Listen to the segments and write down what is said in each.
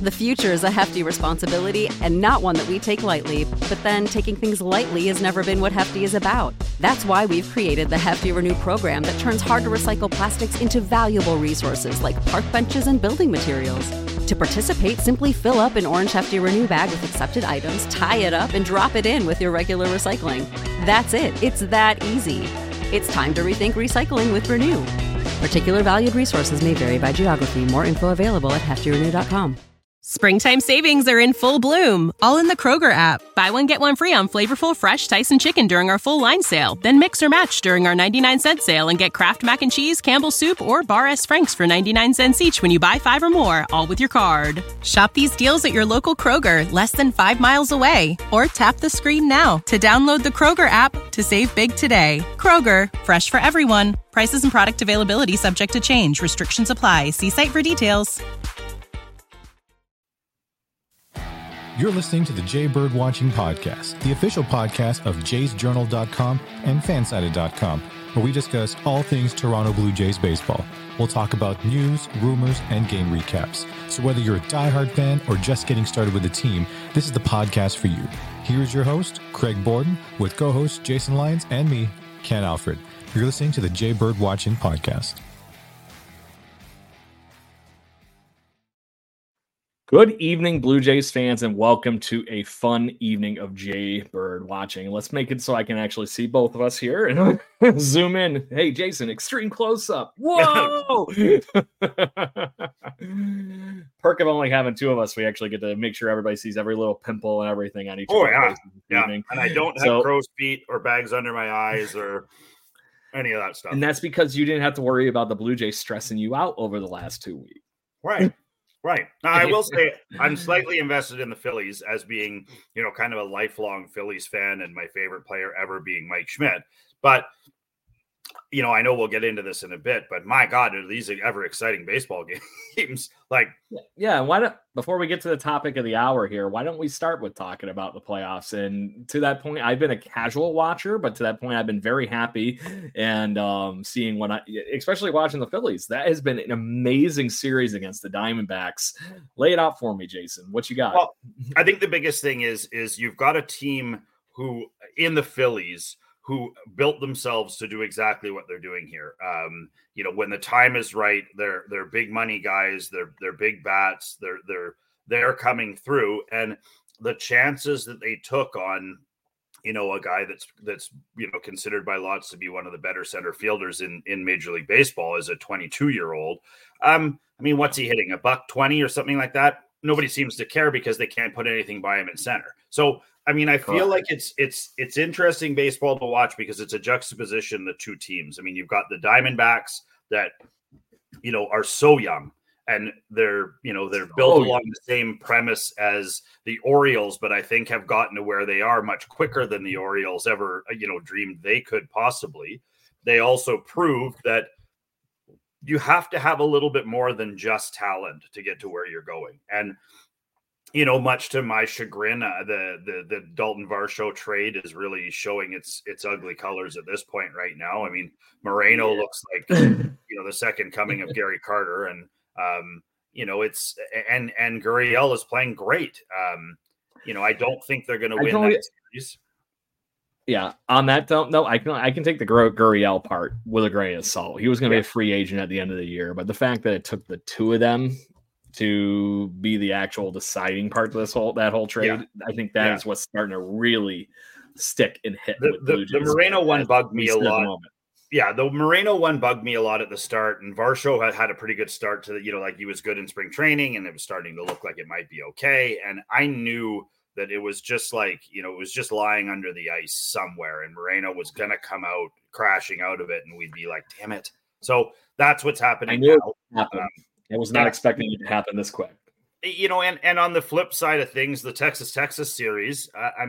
The future is a hefty responsibility and not one that we take lightly. But then taking things lightly has never been what Hefty is about. That's why we've created the Hefty Renew program that turns hard-to-recycle plastics into valuable resources like park benches and building materials. To participate, simply fill up an orange Hefty Renew bag with accepted items, tie it up, and drop it in with your regular recycling. That's it. It's that easy. It's time to rethink recycling with Renew. Particular valued resources may vary by geography. More info available at heftyrenew.com. Springtime savings are in full bloom, all in the Kroger app. Buy one, get one free on flavorful, fresh Tyson chicken during our full line sale. Then mix or match during our 99-cent sale and get Kraft Mac and Cheese, Campbell's Soup, or Bar S. Frank's for 99 cents each when you buy 5 or more, all with your card. Shop these deals at your local Kroger, less than 5 miles away. Or tap the screen now to download the Kroger app to save big today. Kroger, fresh for everyone. Prices and product availability subject to change. Restrictions apply. See site for details. You're listening to the Jay Bird Watching Podcast, the official podcast of jaysjournal.com and fansided.com, where we discuss all things Toronto Blue Jays baseball. We'll talk about news, rumors, and game recaps. So whether you're a diehard fan or just getting started with the team, this is the podcast for you. Here's your host, Craig Borden, with co-hosts Jason Lyons and me, Ken Alfred. You're listening to the Jay Bird Watching Podcast. Good evening, Blue Jays fans, and welcome to a fun evening of Jay Bird Watching. Let's make it so I can actually see both of us here and zoom in. Hey, Jason, extreme close-up. Whoa! Perk of only having two of us, we actually get to make sure everybody sees every little pimple and everything on each of our faces this evening. And I don't have crow's feet or bags under my eyes or any of that stuff. And that's because you didn't have to worry about the Blue Jays stressing you out over the last 2 weeks. Right. Right. Now, I will say I'm slightly invested in the Phillies as being, kind of a lifelong Phillies fan and my favorite player ever being Mike Schmidt. But, I know we'll get into this in a bit, but my God, are these ever exciting baseball games? Why don't, before we get to the topic of the hour here, why don't we start with talking about the playoffs? And to that point, I've been a casual watcher, but to that point, I've been very happy and seeing especially watching the Phillies. That has been an amazing series against the Diamondbacks. Lay it out for me, Jason. What you got? Well, I think the biggest thing is you've got a team who in the Phillies who built themselves to do exactly what they're doing here. When the time is right, they're big money guys, they're big bats, they're coming through, and the chances that they took on, a guy that's considered by lots to be one of the better center fielders in Major League Baseball as a 22-year-old. What's he hitting, $120 or something like that? Nobody seems to care because they can't put anything by him in center. So I feel like it's interesting baseball to watch because it's a juxtaposition of the two teams. You've got the Diamondbacks that, are so young and they're built along the same premise as the Orioles, but I think have gotten to where they are much quicker than the Orioles ever, dreamed they could possibly. They also proved that you have to have a little bit more than just talent to get to where you're going. And, much to my chagrin, the Dalton Varsho trade is really showing its ugly colors at this point right now. Moreno looks like, the second coming of Gary Carter, and it's and Gurriel is playing great. I don't think they're going to win that series. Yeah, on that note, no, I can take the Gurriel part with a grain of salt. He was going to be a free agent at the end of the year, but the fact that it took the two of them to be the actual deciding part of that whole trade, I think that is what's starting to really stick and hit. The Moreno one bugged me a lot. Yeah, the Moreno one bugged me a lot at the start, and Varsho had a pretty good start to the, he was good in spring training, and it was starting to look like it might be okay. And I knew that it was just it was just lying under the ice somewhere, and Moreno was going to come out crashing out of it, and we'd be like, damn it. So that's what's happening now. I was not expecting it to happen this quick. And on the flip side of things, the Texas series,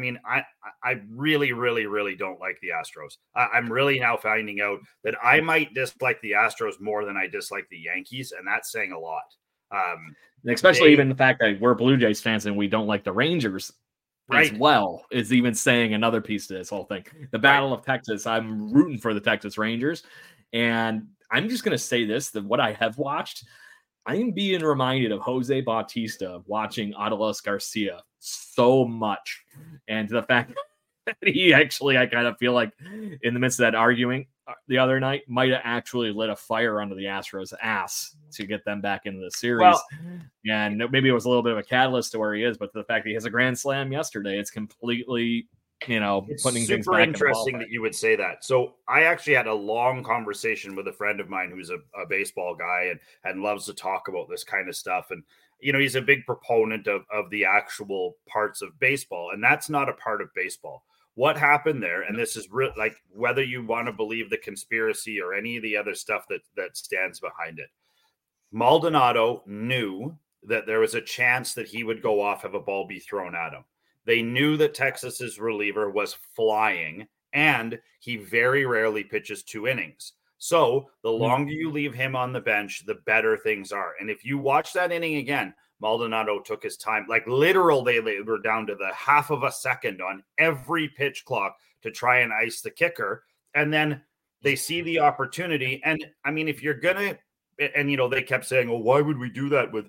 I really, really, really don't like the Astros. I'm really now finding out that I might dislike the Astros more than I dislike the Yankees, and that's saying a lot. Especially even the fact that we're Blue Jays fans and we don't like the Rangers as well is even saying another piece to this whole thing. The Battle of Texas, I'm rooting for the Texas Rangers, and I'm just going to say this, that what I have watched, I'm being reminded of Jose Bautista watching Adolis Garcia so much. And the fact that he actually, I kind of feel like in the midst of that arguing the other night, might have actually lit a fire under the Astros' ass to get them back into the series. Well, and maybe it was a little bit of a catalyst to where he is, but the fact that he has a grand slam yesterday, it's completely, it's putting things super back interesting that you would say that. So I actually had a long conversation with a friend of mine who's a baseball guy and loves to talk about this kind of stuff. And, he's a big proponent of the actual parts of baseball, and that's not a part of baseball. What happened there, and this is like whether you want to believe the conspiracy or any of the other stuff that stands behind it. Maldonado knew that there was a chance that he would go off, have a ball be thrown at him. They knew that Texas's reliever was flying, and he very rarely pitches 2 innings. So the longer you leave him on the bench, the better things are. And if you watch that inning again, Maldonado took his time, like literal, they were down to the half of a second on every pitch clock to try and ice the kicker. And then they see the opportunity. And I mean, if you're going to, and, they kept saying, well, why would we do that with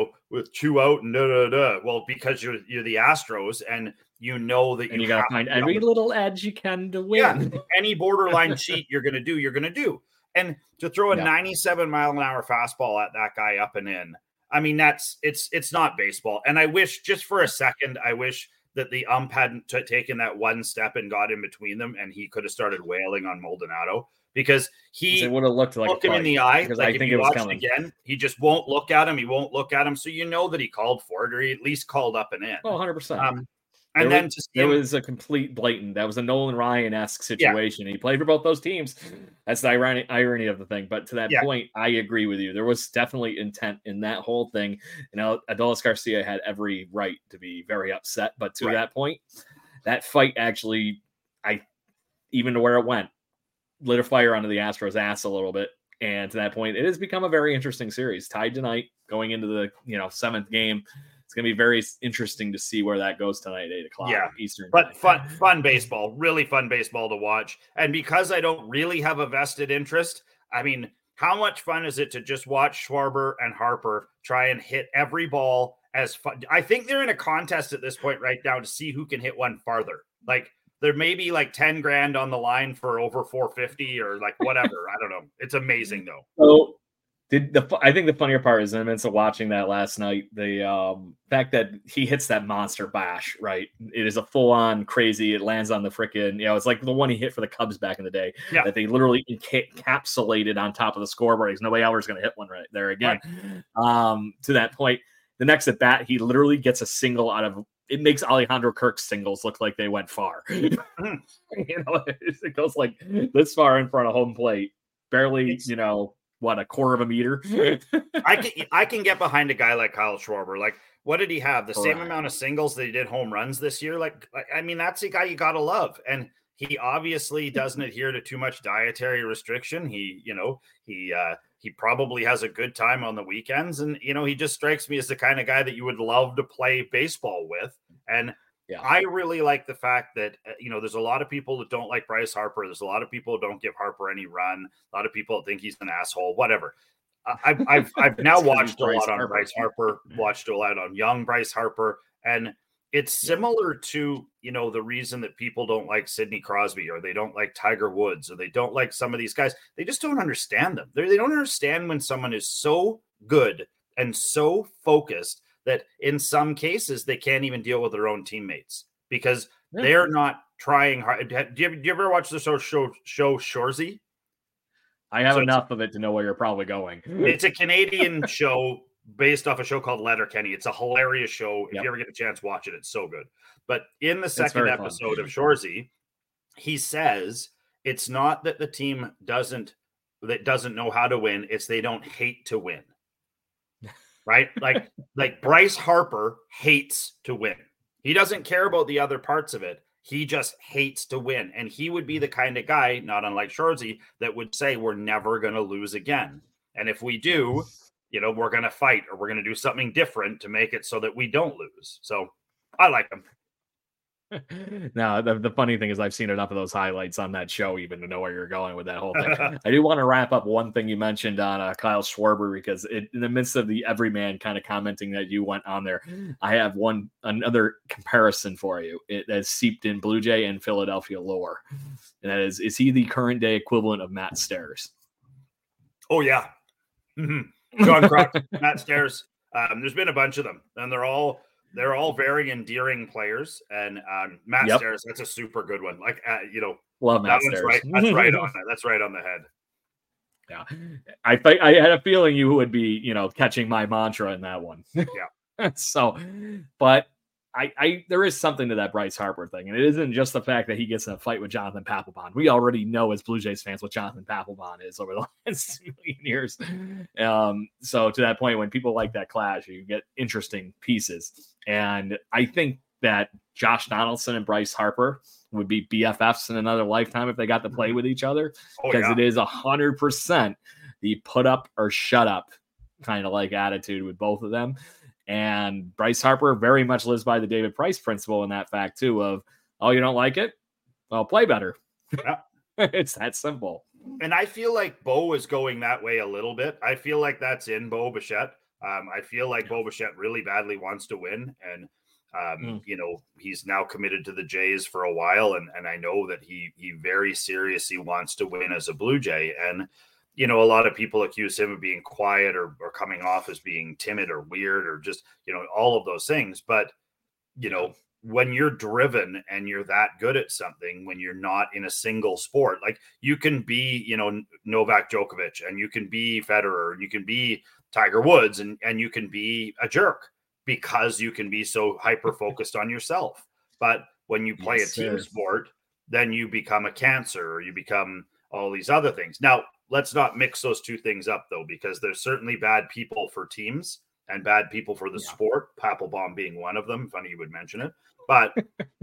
2 out and da. Well, because you're the Astros and that you got to find every little edge you can to win. Yeah, any borderline cheat you're going to do. And to throw a 97 mile an hour fastball at that guy up and in, I mean, it's not baseball. And I wish just for a second, that the ump hadn't taken that one step and got in between them, and he could have started wailing on Maldonado. Because he would have looked like him in the eye. Because like I think it was coming again. He just won't look at him. He won't look at him. So that he called for it, or he at least called up and in. Oh, 100%. And then it was a complete blatant. That was a Nolan Ryan-esque situation. Yeah. He played for both those teams. That's the irony of the thing. But to that point, I agree with you. There was definitely intent in that whole thing. Adolis Garcia had every right to be very upset. But to that point, that fight actually, even to where it went, lit a fire under the Astros' ass a little bit. And to that point, it has become a very interesting series. Tied tonight, going into the 7th game. It's going to be very interesting to see where that goes tonight at 8:00 Eastern. But fun baseball, really fun baseball to watch. And because I don't really have a vested interest, I mean, how much fun is it to just watch Schwarber and Harper try and hit every ball as fun? I think they're in a contest at this point right now to see who can hit one farther. Like, there may be like 10 grand on the line for over 450 or like whatever. I don't know. It's amazing though. So I think the funnier part is in the midst of watching that last night, the fact that he hits that monster bash, right? It is a full on crazy. It lands on the frickin', it's like the one he hit for the Cubs back in the day that they literally encapsulated on top of the scoreboard. There's no way Eller's going to hit one right there again. Right. To that point, the next at bat, he literally gets a single out of. It makes Alejandro Kirk's singles look like they went far. It goes like this far in front of home plate, barely, a quarter of a meter. I can get behind a guy like Kyle Schwarber. Like, what did he have? The same amount of singles that he did home runs this year. Like, I mean, that's a guy you gotta love. And he obviously doesn't adhere to too much dietary restriction. He probably has a good time on the weekends. And, he just strikes me as the kind of guy that you would love to play baseball with. And I really like the fact that, there's a lot of people that don't like Bryce Harper. There's a lot of people who don't give Harper any run. A lot of people think he's an asshole, whatever. I've now watched a lot on Bryce Harper, watched a lot on young Bryce Harper. And it's similar to, the reason that people don't like Sidney Crosby, or they don't like Tiger Woods, or they don't like some of these guys. They just don't understand them. They don't understand when someone is so good and so focused that in some cases they can't even deal with their own teammates because they're not trying hard. Do you ever watch the show Shoresy? I have enough of it to know where you're probably going. It's a Canadian show based off a show called Letterkenny. It's a hilarious show. If you ever get a chance, watch it. It's so good. But in the second episode of Shoresy, he says it's not that the team doesn't know how to win. It's they don't hate to win. Right? Like Bryce Harper hates to win. He doesn't care about the other parts of it. He just hates to win. And he would be the kind of guy, not unlike Shoresy, that would say we're never going to lose again. And if we do, we're going to fight or we're going to do something different to make it so that we don't lose. So I like him. No, the funny thing is I've seen enough of those highlights on that show even to know where you're going with that whole thing. I do want to wrap up one thing you mentioned on Kyle Schwarber, because in the midst of the everyman kind of commenting that you went on there, I have another comparison for you. It has seeped in Blue Jay and Philadelphia lore. And that is he the current day equivalent of Matt Stairs? Oh, yeah. Mm-hmm. John Kruk, Matt Stairs. There's been a bunch of them, and they're all very endearing players. And Matt Stairs, that's a super good one. Like, love Matt Stairs. Right. That's right on that. That's right on the head. Yeah, I had a feeling you would be, catching my mantra in that one. Yeah. So, but I there is something to that Bryce Harper thing, and it isn't just the fact that he gets in a fight with Jonathan Papelbon. We already know as Blue Jays fans what Jonathan Papelbon is over the last million years. So to that point, when people like that clash, you get interesting pieces, and I think that Josh Donaldson and Bryce Harper would be BFFs in another lifetime if they got to play with each other, because it is 100% the put up or shut up kind of like attitude with both of them. And Bryce Harper very much lives by the David Price principle in that fact too of, oh, you don't like it? Well, play better. Yeah. It's that simple. And I feel like Bo is going that way a little bit. I feel like that's in Bo Bichette. I feel like Bo Bichette really badly wants to win. And, he's now committed to the Jays for a while. And I know that he very seriously wants to win as a Blue Jay. And, a lot of people accuse him of being quiet or coming off as being timid or weird or just, all of those things. But, when you're driven and you're that good at something, when you're not in a single sport, like you can be, Novak Djokovic, and you can be Federer, and you can be Tiger Woods, and you can be a jerk because you can be so hyper-focused on yourself. But when you play a team sport, then you become a Cancer, or you become all these other things. Now, let's not mix those two things up, though, because there's certainly bad people for teams and bad people for the sport, Papelbon being one of them. Funny you would mention it. But,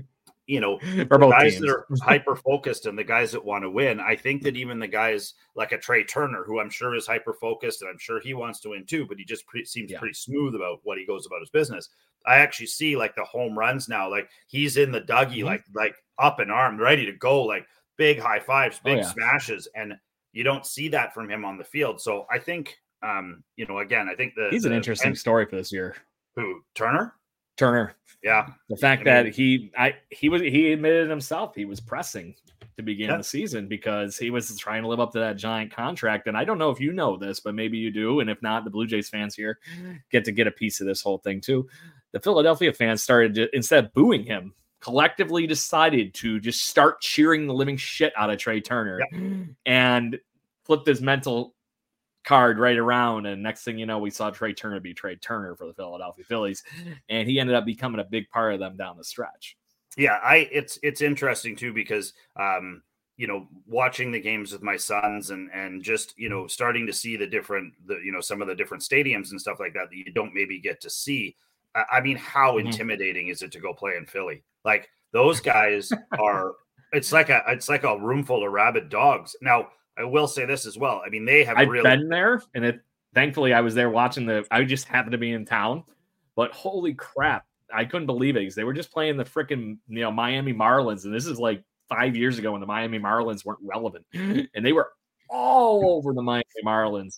the guys that are hyper-focused and the guys that want to win, I think that even the guys like a Trey Turner, who I'm sure is hyper-focused, and I'm sure he wants to win too, but he just seems pretty smooth about what he goes about his business. I actually see like the home runs now, like he's in the Dougie, like up and armed, ready to go, like big high fives, big smashes. And you don't see that from him on the field. So I think, again, I think he's an interesting story for this year. Who, Turner? Yeah. The fact that he admitted himself he was pressing to begin the season because he was trying to live up to that giant contract. And I don't know if you know this, but maybe you do. And if not, the Blue Jays fans here get a piece of this whole thing too. The Philadelphia fans started to, instead of booing him, collectively decided to just start cheering the living shit out of Trey Turner and flipped his mental card right around. And next thing you know, we saw Trey Turner be Trey Turner for the Philadelphia Phillies. And he ended up becoming a big part of them down the stretch. Yeah, it's interesting too, because watching the games with my sons and just, starting to see some of the different stadiums and stuff like that you don't maybe get to see. I mean, how intimidating is it to go play in Philly? Like those guys are, it's like a room full of rabid dogs. Now, I will say this as well. I mean, I've been there, and thankfully I was there watching I just happened to be in town, but holy crap, I couldn't believe it because they were just playing the freaking, Miami Marlins. And this is like 5 years ago when the Miami Marlins weren't relevant, and they were all over the Miami Marlins.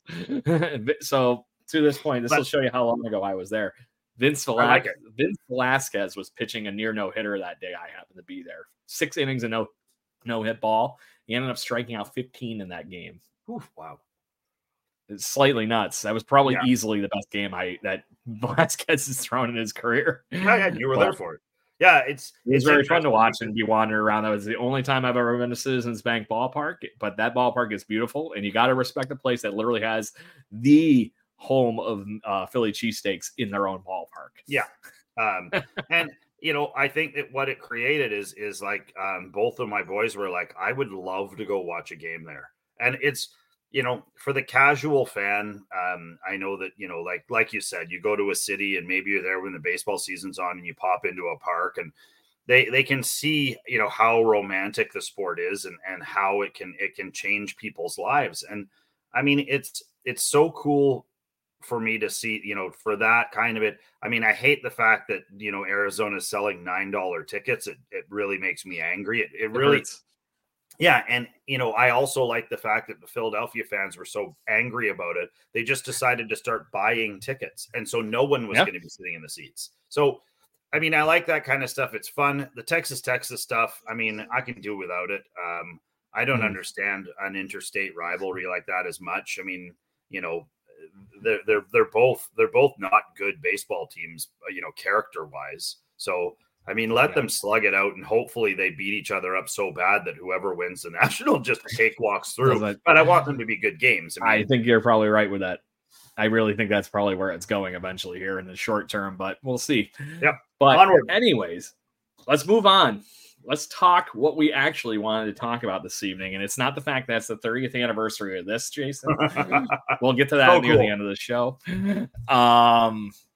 So to this point, this will show you how long ago I was there. Vince Velasquez was pitching a near no-hitter that day. I happened to be there. 6 innings and no-hit ball. He ended up striking out 15 in that game. Oof, wow. It's slightly nuts. That was probably easily the best game that Velasquez has thrown in his career. Yeah, you were there for it. Yeah, it's very fun to watch and be wandering around. That was the only time I've ever been to Citizens Bank Ballpark, but that ballpark is beautiful, and you got to respect a place that literally has the home of Philly cheesesteaks in their own ballpark. Yeah. And I think that what it created is like both of my boys were like, I would love to go watch a game there. And it's, for the casual fan, I know that, like you said, you go to a city and maybe you're there when the baseball season's on and you pop into a park and they can see, how romantic the sport is and how it can change people's lives. And I mean, it's so cool for me to see, for that kind of it. I mean, I hate the fact that, Arizona is selling $9 tickets. It really makes me angry. It really hurts. Yeah. And, I also like the fact that the Philadelphia fans were so angry about it. They just decided to start buying tickets. And so no one was going to be sitting in the seats. So, I mean, I like that kind of stuff. It's fun. The Texas stuff, I mean, I can do without it. I don't understand an interstate rivalry like that as much. I mean, they're both not good baseball teams, character wise. So, I mean, let them slug it out, and hopefully they beat each other up so bad that whoever wins the national just cakewalks through. But I want them to be good games. I think you're probably right with that. I really think that's probably where it's going eventually here in the short term, but we'll see. Yep. But anyways, let's move on. Let's talk what we actually wanted to talk about this evening. And it's not the fact that it's the 30th anniversary of this, Jason. We'll get to that near the end of the show. I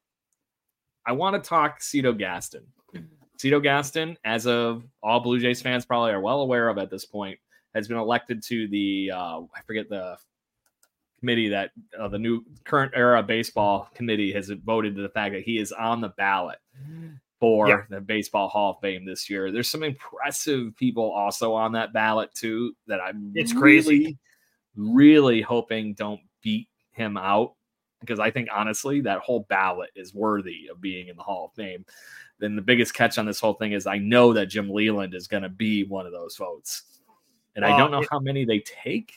want to talk Cito Gaston. Cito Gaston, as of all Blue Jays fans probably are well aware of at this point, has been elected to the, I forget the committee that the new current era baseball committee has voted to the fact that he is on the ballot for the Baseball Hall of Fame this year. There's some impressive people also on that ballot too that I'm really hoping don't beat him out, because I think honestly that whole ballot is worthy of being in the Hall of Fame. Then the biggest catch on this whole thing is I know that Jim Leyland is going to be one of those votes, and I don't know how many they take.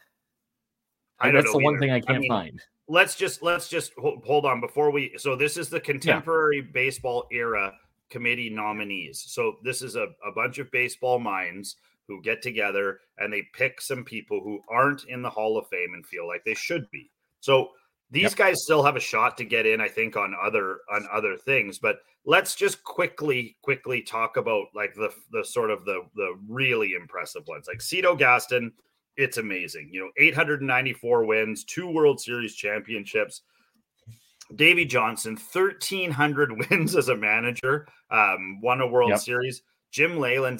That's the one thing I can't find. Let's just hold on before we. So this is the contemporary baseball era committee nominees. So this is a bunch of baseball minds who get together and they pick some people who aren't in the Hall of Fame and feel like they should be. So these guys still have a shot to get in, I think, on other things. But let's just quickly talk about like the sort of the really impressive ones, like Cito Gaston. It's amazing. 894 wins, 2 World Series championships. Davey Johnson, 1,300 wins as a manager, won a World Series. Jim Leyland,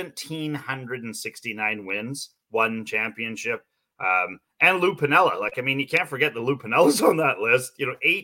1,769 wins, 1 championship. And Lou Piniella. Like, I mean, you can't forget the Lou Piniella's on that list.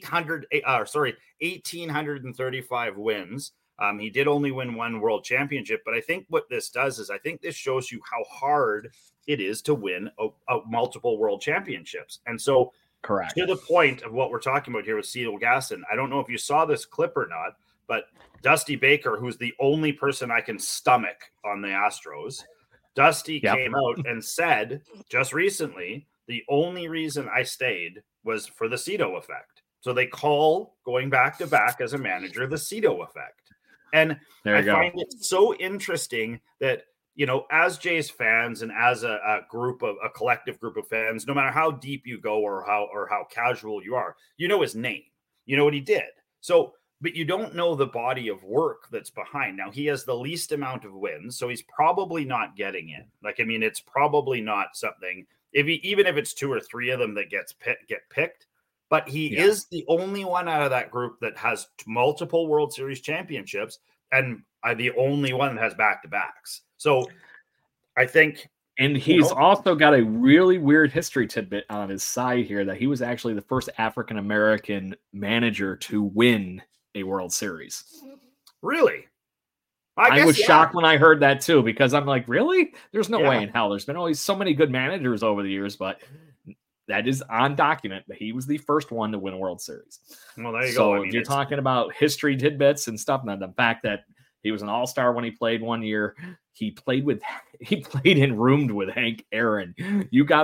1,835 wins. He did only win 1 world championship, but I think what this does is I think this shows you how hard it is to win multiple world championships. And so correct to the point of what we're talking about here with Cito Gaston, I don't know if you saw this clip or not, but Dusty Baker, who's the only person I can stomach on the Astros, Dusty came out and said just recently, the only reason I stayed was for the Cito effect. So they call going back to back as a manager the Cito effect. And I find it so interesting that, as Jays fans and as a collective group of fans, no matter how deep you go or how casual you are, his name, what he did. So, but you don't know the body of work that's behind. Now, he has the least amount of wins, so he's probably not getting in. Like, I mean, it's probably not something, even if it's 2 or 3 of them that get picked, but he is the only one out of that group that has multiple World Series championships, and the only one that has back-to-backs. So I think... And he's also got a really weird history tidbit on his side here that he was actually the first African-American manager to win a World Series. Really? I was shocked when I heard that too, because I'm like, really? There's no way in hell. There's been always so many good managers over the years, but that is on document that he was the first one to win a World Series. Well, there you go. So I mean, you're talking about history tidbits and stuff, and the fact that he was an all-star when he played one year. He played and roomed with Hank Aaron. You got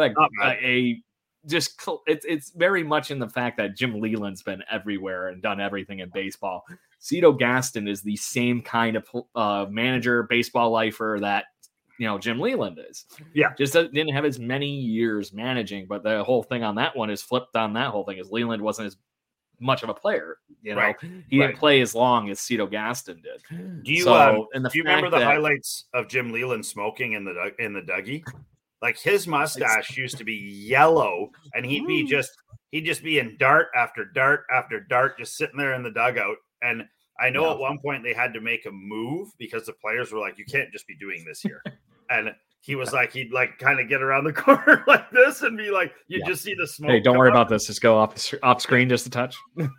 it's very much in the fact that Jim Leyland's been everywhere and done everything in baseball. Cito Gaston is the same kind of manager, baseball lifer that Jim Leyland is. Yeah, just didn't have as many years managing, but the whole thing on that one is flipped on that whole thing is Leyland wasn't as much of a player. He didn't play as long as Cito Gaston did. Do you remember the highlights of Jim Leyland smoking in the Dougie? Like, his mustache used to be yellow, and he'd just be in dart after dart after dart, just sitting there in the dugout. And I know at one point they had to make a move because the players were like, "You can't just be doing this here." And he was like, he'd like kind of get around the corner like this and be like, you just see the smoke. Hey, don't worry about this. Just go off screen just a touch.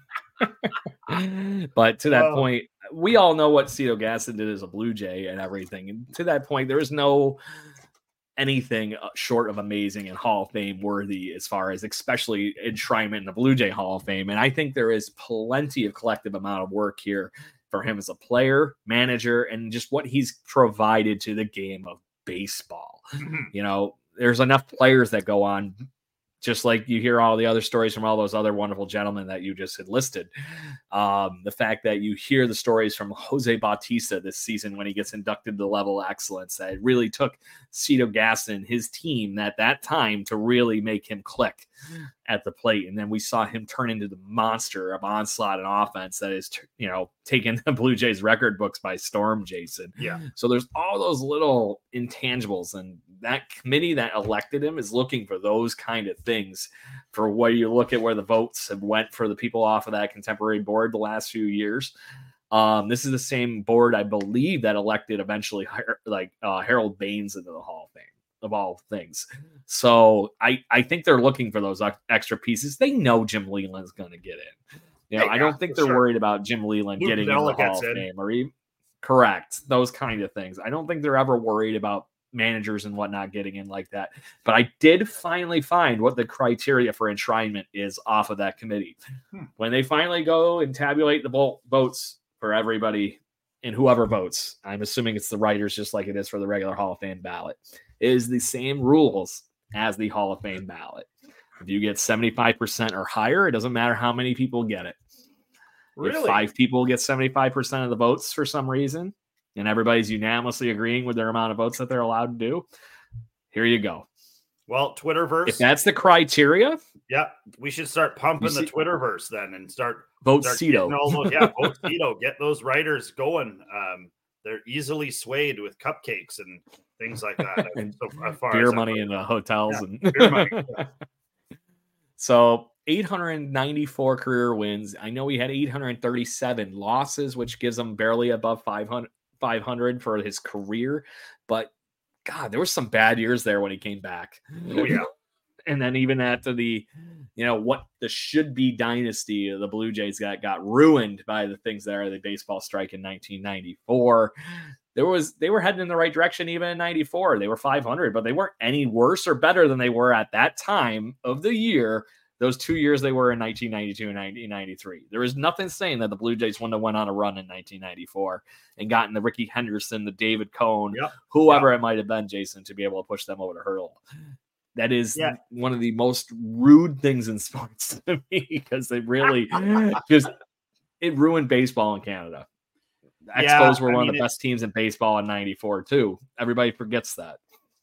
But to that point, we all know what Cito Gaston did as a Blue Jay and everything. And to that point, there is no anything short of amazing and Hall of Fame worthy as far as especially enshrinement in the Blue Jay Hall of Fame. And I think there is plenty of collective amount of work here for him as a player, manager, and just what he's provided to the game of baseball. You know, there's enough players that go on, just like you hear all the other stories from all those other wonderful gentlemen that you just had listed. The fact that you hear the stories from Jose Bautista this season when he gets inducted to the level of excellence, that it really took Cito Gaston, his team at that time, to really make him click at the plate. And then we saw him turn into the monster of onslaught and offense that is, you know, taking the Blue Jays record books by storm, Jason. Yeah. So there's all those little intangibles, and that committee that elected him is looking for those kind of things. For where you look at where the votes have went for the people off of that contemporary board the last few years. This is the same board, I believe, that elected eventually Harold Baines into the Hall of Fame, of all things. So I think they're looking for those extra pieces. They know Jim Leyland's going to get in. You know, I don't think they're worried about Jim Leyland getting in the Hall of Fame or even correct those kind of things. I don't think they're ever worried about managers and whatnot getting in like that. But I did finally find what the criteria for enshrinement is off of that committee. When they finally go and tabulate the votes for everybody and whoever votes, I'm assuming it's the writers just like it is for the regular Hall of Fame ballot, is the same rules as the Hall of Fame ballot. If you get 75% or higher, it doesn't matter how many people get it. Really? If 5 people get 75% of the votes for some reason, and everybody's unanimously agreeing with their amount of votes that they're allowed to do, here you go. Well, Twitterverse. If that's the criteria, yeah, we should start pumping the Twitterverse then and start vote Cito. Vote Cito. Get those writers going. They're easily swayed with cupcakes and things like that. And so far beer money in the hotels. Yeah, and beer money. Yeah. So 894 career wins. I know he had 837 losses, which gives him barely above 500 for his career. But God, there were some bad years there when he came back. Oh, yeah. And then even after the, you know, what the should-be dynasty of the Blue Jays got ruined by the things that are the baseball strike in 1994. They were heading in the right direction even in 94. They were 500, but they weren't any worse or better than they were at that time of the year. Those 2 years they were in 1992 and 1993. There is nothing saying that the Blue Jays wouldn't have went on a run in 1994 and gotten the Ricky Henderson, the David Cohn, whoever it might have been, Jason, to be able to push them over the hurdle. That is one of the most rude things in sports to me, because they really just it ruined baseball in Canada. Expos were one of the best teams in baseball in 94 too. Everybody forgets that.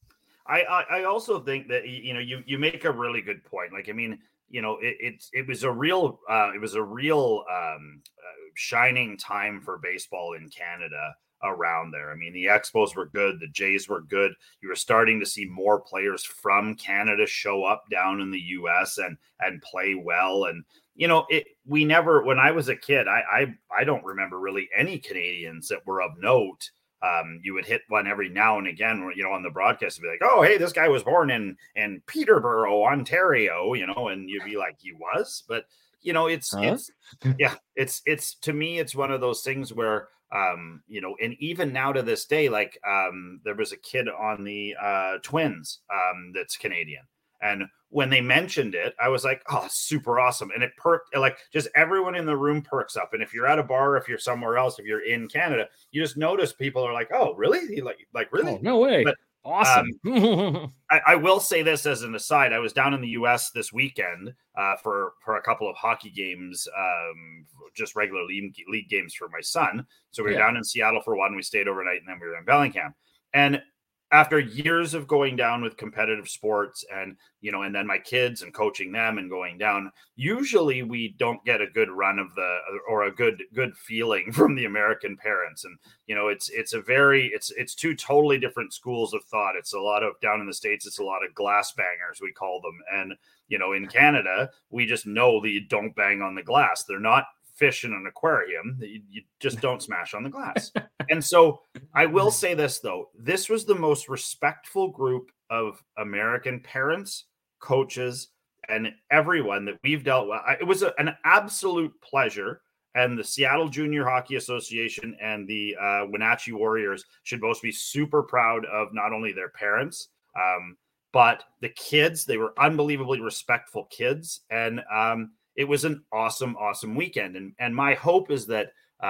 I also think that, you know, you make a really good point. Like, I mean, you know, it was a real shining time for baseball in Canada around there. I mean, the Expos were good. The Jays were good. You were starting to see more players from Canada show up down in the US and play well. And, you know, when I was a kid, I don't remember really any Canadians that were of note. You would hit one every now and again, you know, on the broadcast and be like, oh, hey, this guy was born in Peterborough, Ontario, you know, and you'd be like, he was, but you know, it's to me, it's one of those things where, you know, and even now to this day, like, there was a kid on the Twins that's Canadian. And when they mentioned it, I was like, oh, super awesome. And it perked, like, just everyone in the room perks up. And if you're at a bar, if you're somewhere else, if you're in Canada, you just notice people are like, oh, really? Like really? Oh, no way. But, awesome. I will say this as an aside. I was down in the US this weekend for a couple of hockey games, just regular league games for my son. So we were down in Seattle for one. We stayed overnight, and then we were in Bellingham. And after years of going down with competitive sports and, you know, and then my kids and coaching them and going down, usually we don't get a good run of or a good feeling from the American parents. And, you know, it's two totally different schools of thought. It's a lot of, down in the States, it's a lot of glass bangers, we call them. And, you know, in Canada, we just know that you don't bang on the glass. They're not fish in an aquarium. You just don't smash on the glass. And so I will say this, though. This was the most respectful group of American parents, coaches, and everyone that we've dealt with. It was an absolute pleasure. And the Seattle Junior Hockey Association and the Wenatchee Warriors should both be super proud of not only their parents, but the kids. They were unbelievably respectful kids. And it was an awesome, awesome weekend. And my hope is that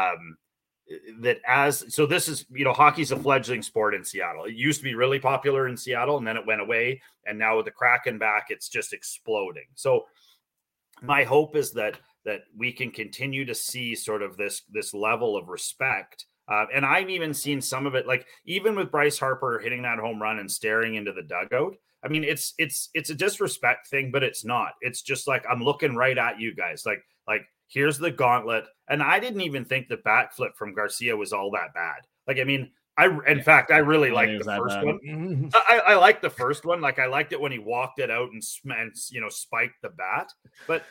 this is, hockey's a fledgling sport in Seattle. It used to be really popular in Seattle, and then it went away. And now with the Kraken back, it's just exploding. So my hope is that we can continue to see sort of this level of respect. And I've even seen some of it, like even with Bryce Harper hitting that home run and staring into the dugout. I mean, it's a disrespect thing, but it's not. It's just like, I'm looking right at you guys. Like here's the gauntlet. And I didn't even think the backflip from Garcia was all that bad. Like, I mean, in fact, I really liked the first one. I liked the first one. Like, I liked it when he walked it out and spiked the bat. But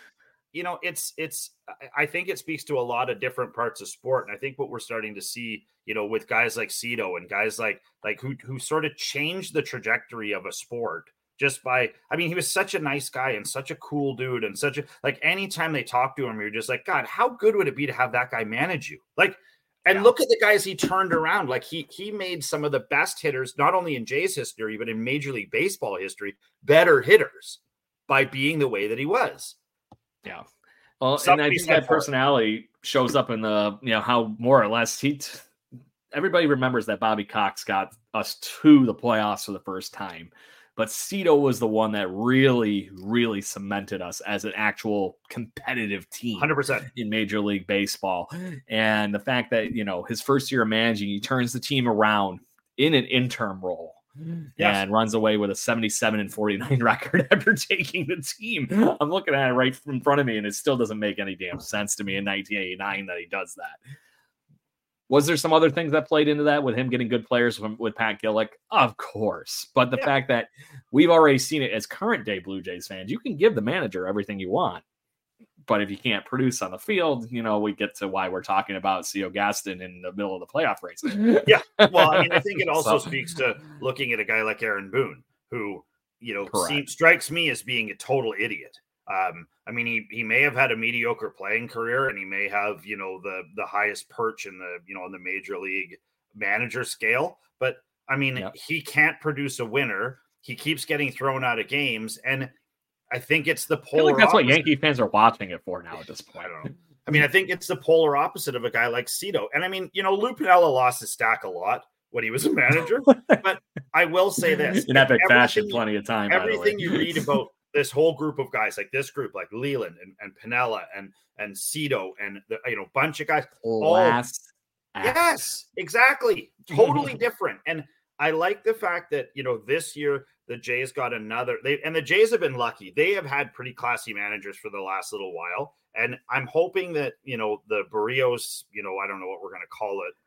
I think it speaks to a lot of different parts of sport. And I think what we're starting to see, with guys like Cito and guys like who sort of changed the trajectory of a sport just by, he was such a nice guy and such a cool dude and anytime they talk to him, you're just like, God, how good would it be to have that guy manage you? Look at the guys he turned around. Like he made some of the best hitters, not only in Jays history, but in Major League Baseball history, better hitters by being the way that he was. Yeah. Well, and I think that personality shows up in the, how more or less everybody remembers that Bobby Cox got us to the playoffs for the first time, but Cito was the one that really, really cemented us as an actual competitive team 100% in Major League Baseball. And the fact that, his first year of managing, he turns the team around in an interim role. Yes. And runs away with a 77-49 record after taking the team. I'm looking at it right in front of me, and it still doesn't make any damn sense to me in 1989 that he does that. Was there some other things that played into that with him getting good players with Pat Gillick? Of course. But the fact that we've already seen it as current day Blue Jays fans, you can give the manager everything you want. But if you can't produce on the field, we get to why we're talking about Cito Gaston in the middle of the playoff race. Yeah. Well, I think it also speaks to looking at a guy like Aaron Boone, who, strikes me as being a total idiot. He may have had a mediocre playing career, and he may have, the highest perch in the, in the major league manager scale. But he can't produce a winner. He keeps getting thrown out of games, and I think it's the polar. I feel like that's what Yankee fans are watching it for now at this point. I don't know. I think it's the polar opposite of a guy like Cito. And Lou Piniella lost his stack a lot when he was a manager. But I will say this. In epic fashion, plenty of time. Everything you read about this whole group of guys, like this group, like Leland and Piniella and Cito and the bunch of guys. Yes, exactly. Totally different. And I like the fact that, this year the Jays got another. The Jays have been lucky. They have had pretty classy managers for the last little while. And I'm hoping that, the Barrios, I don't know what we're going to call it,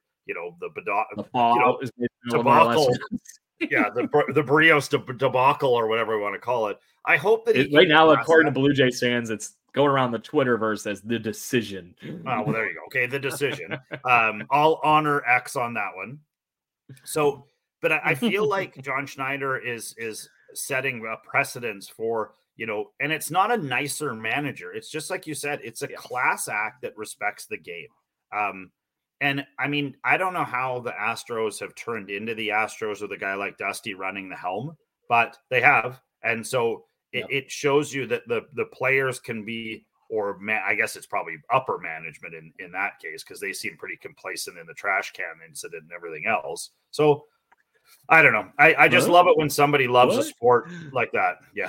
debacle. Yeah, the Barrios debacle or whatever we want to call it. I hope that right now, according to Blue Jays fans, it's going around the Twitterverse as the decision. Oh, well, there you go. Okay, the decision. I'll honor X on that one. So, but I feel like John Schneider is setting a precedence for, and it's not a nicer manager. It's just like you said, it's a class act that respects the game. And I don't know how the Astros have turned into the Astros with a guy like Dusty running the helm, but they have. And so it shows you that the players can be, I guess it's probably upper management in that case, because they seem pretty complacent in the trash can incident and everything else. So I don't know. I just love it when somebody loves a sport like that. Yeah.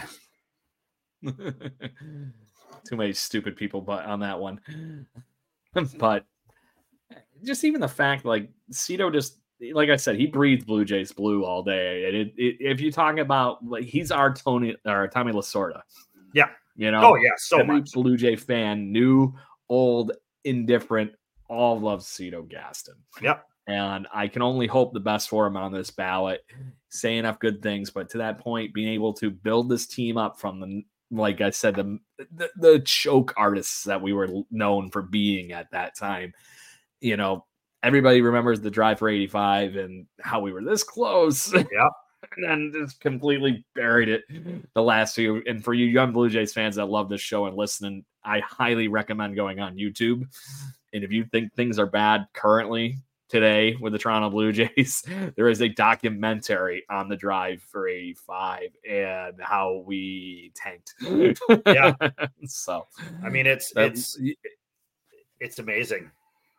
Too many stupid people on that one. But just even the fact, like, Cito just, like I said, he breathes Blue Jays blue all day. And if you talk about, like, he's our Tommy Lasorda. Yeah. Oh, yeah, so every much. Blue Jay fan, new, old, indifferent, all love Cito Gaston. Yep. And I can only hope the best for him on this ballot. Say enough good things, but to that point, being able to build this team up from like I said, the choke artists that we were known for being at that time. You know, everybody remembers the Drive for 85 and how we were this close. Yeah. And then just completely buried it the last few. And for you young Blue Jays fans that love this show and listening, I highly recommend going on YouTube. And if you think things are bad currently today with the Toronto Blue Jays, there is a documentary on the Drive for 85 and how we tanked. Yeah. So, I mean, it's amazing.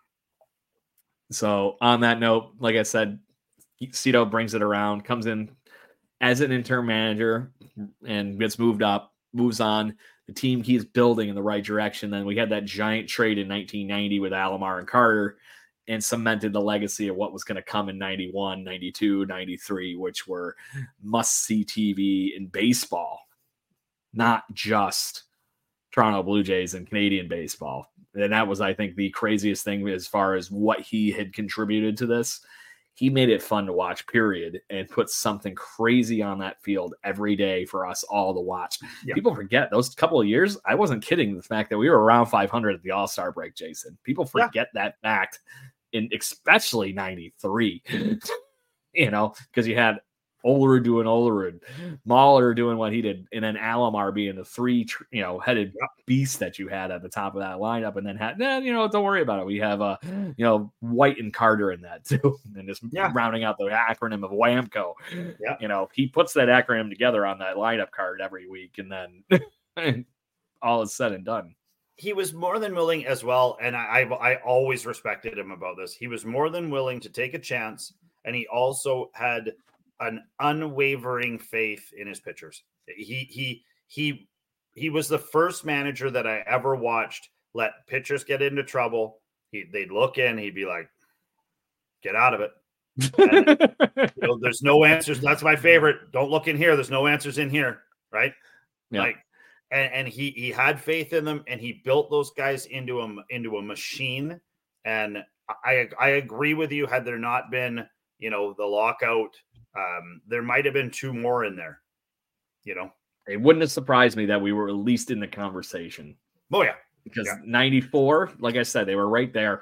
So on that note, like I said, Cito brings it around, comes in as an interim manager and gets moves on. The team he's building in the right direction. Then we had that giant trade in 1990 with Alomar and Carter and cemented the legacy of what was going to come in 91, 92, 93, which were must-see TV in baseball, not just Toronto Blue Jays and Canadian baseball. And that was, I think, the craziest thing as far as what he had contributed to this. He made it fun to watch, period, and put something crazy on that field every day for us all to watch. Yeah. People forget those couple of years. I wasn't kidding the fact that we were around 500 at the All-Star break, Jason. People forget that fact, in especially 93, you know, because you had Olerud doing Olerud, Mahler doing what he did, and then Alomar being the three, headed beast that you had at the top of that lineup, and then don't worry about it. We have White and Carter in that too, and just rounding out the acronym of WAMCO. Yeah. He puts that acronym together on that lineup card every week, and then all is said and done. He was more than willing as well, and I always respected him about this. He was more than willing to take a chance, and he also had an unwavering faith in his pitchers. He was the first manager that I ever watched let pitchers get into trouble. They'd look in, he'd be like, "Get out of it." And, there's no answers. That's my favorite. Don't look in here. There's no answers in here, right? Yeah. Like, and he had faith in them, and he built those guys into a machine. And I agree with you. Had there not been, the lockout, there might have been two more in there. It wouldn't have surprised me that we were at least in the conversation. Oh yeah, because 94, like I said, they were right there.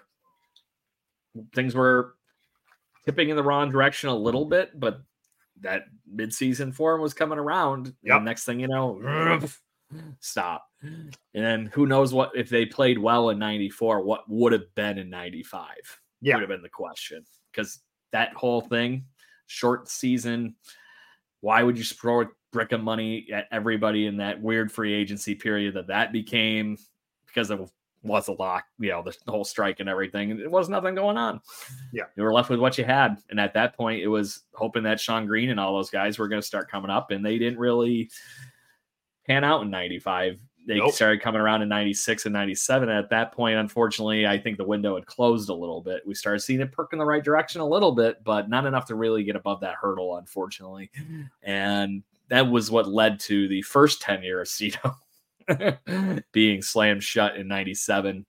Things were tipping in the wrong direction a little bit, but that midseason form was coming around. Yep. And next thing you know, stop. And then who knows what, if they played well in 94, what would have been in 95 would have been the question. Because that whole thing, short season, why would you throw a brick of money at everybody in that weird free agency period that became, because it was a lock, the whole strike and everything, and it was nothing going on. Yeah. You were left with what you had. And at that point, it was hoping that Sean Green and all those guys were going to start coming up, and they didn't really pan out in 95. They started coming around in 96 and 97. And at that point, unfortunately, I think the window had closed a little bit. We started seeing it perk in the right direction a little bit, but not enough to really get above that hurdle, unfortunately. And that was what led to the first tenure of Cito being slammed shut in 97.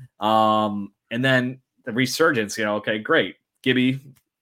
And then the resurgence, okay, great. Gibby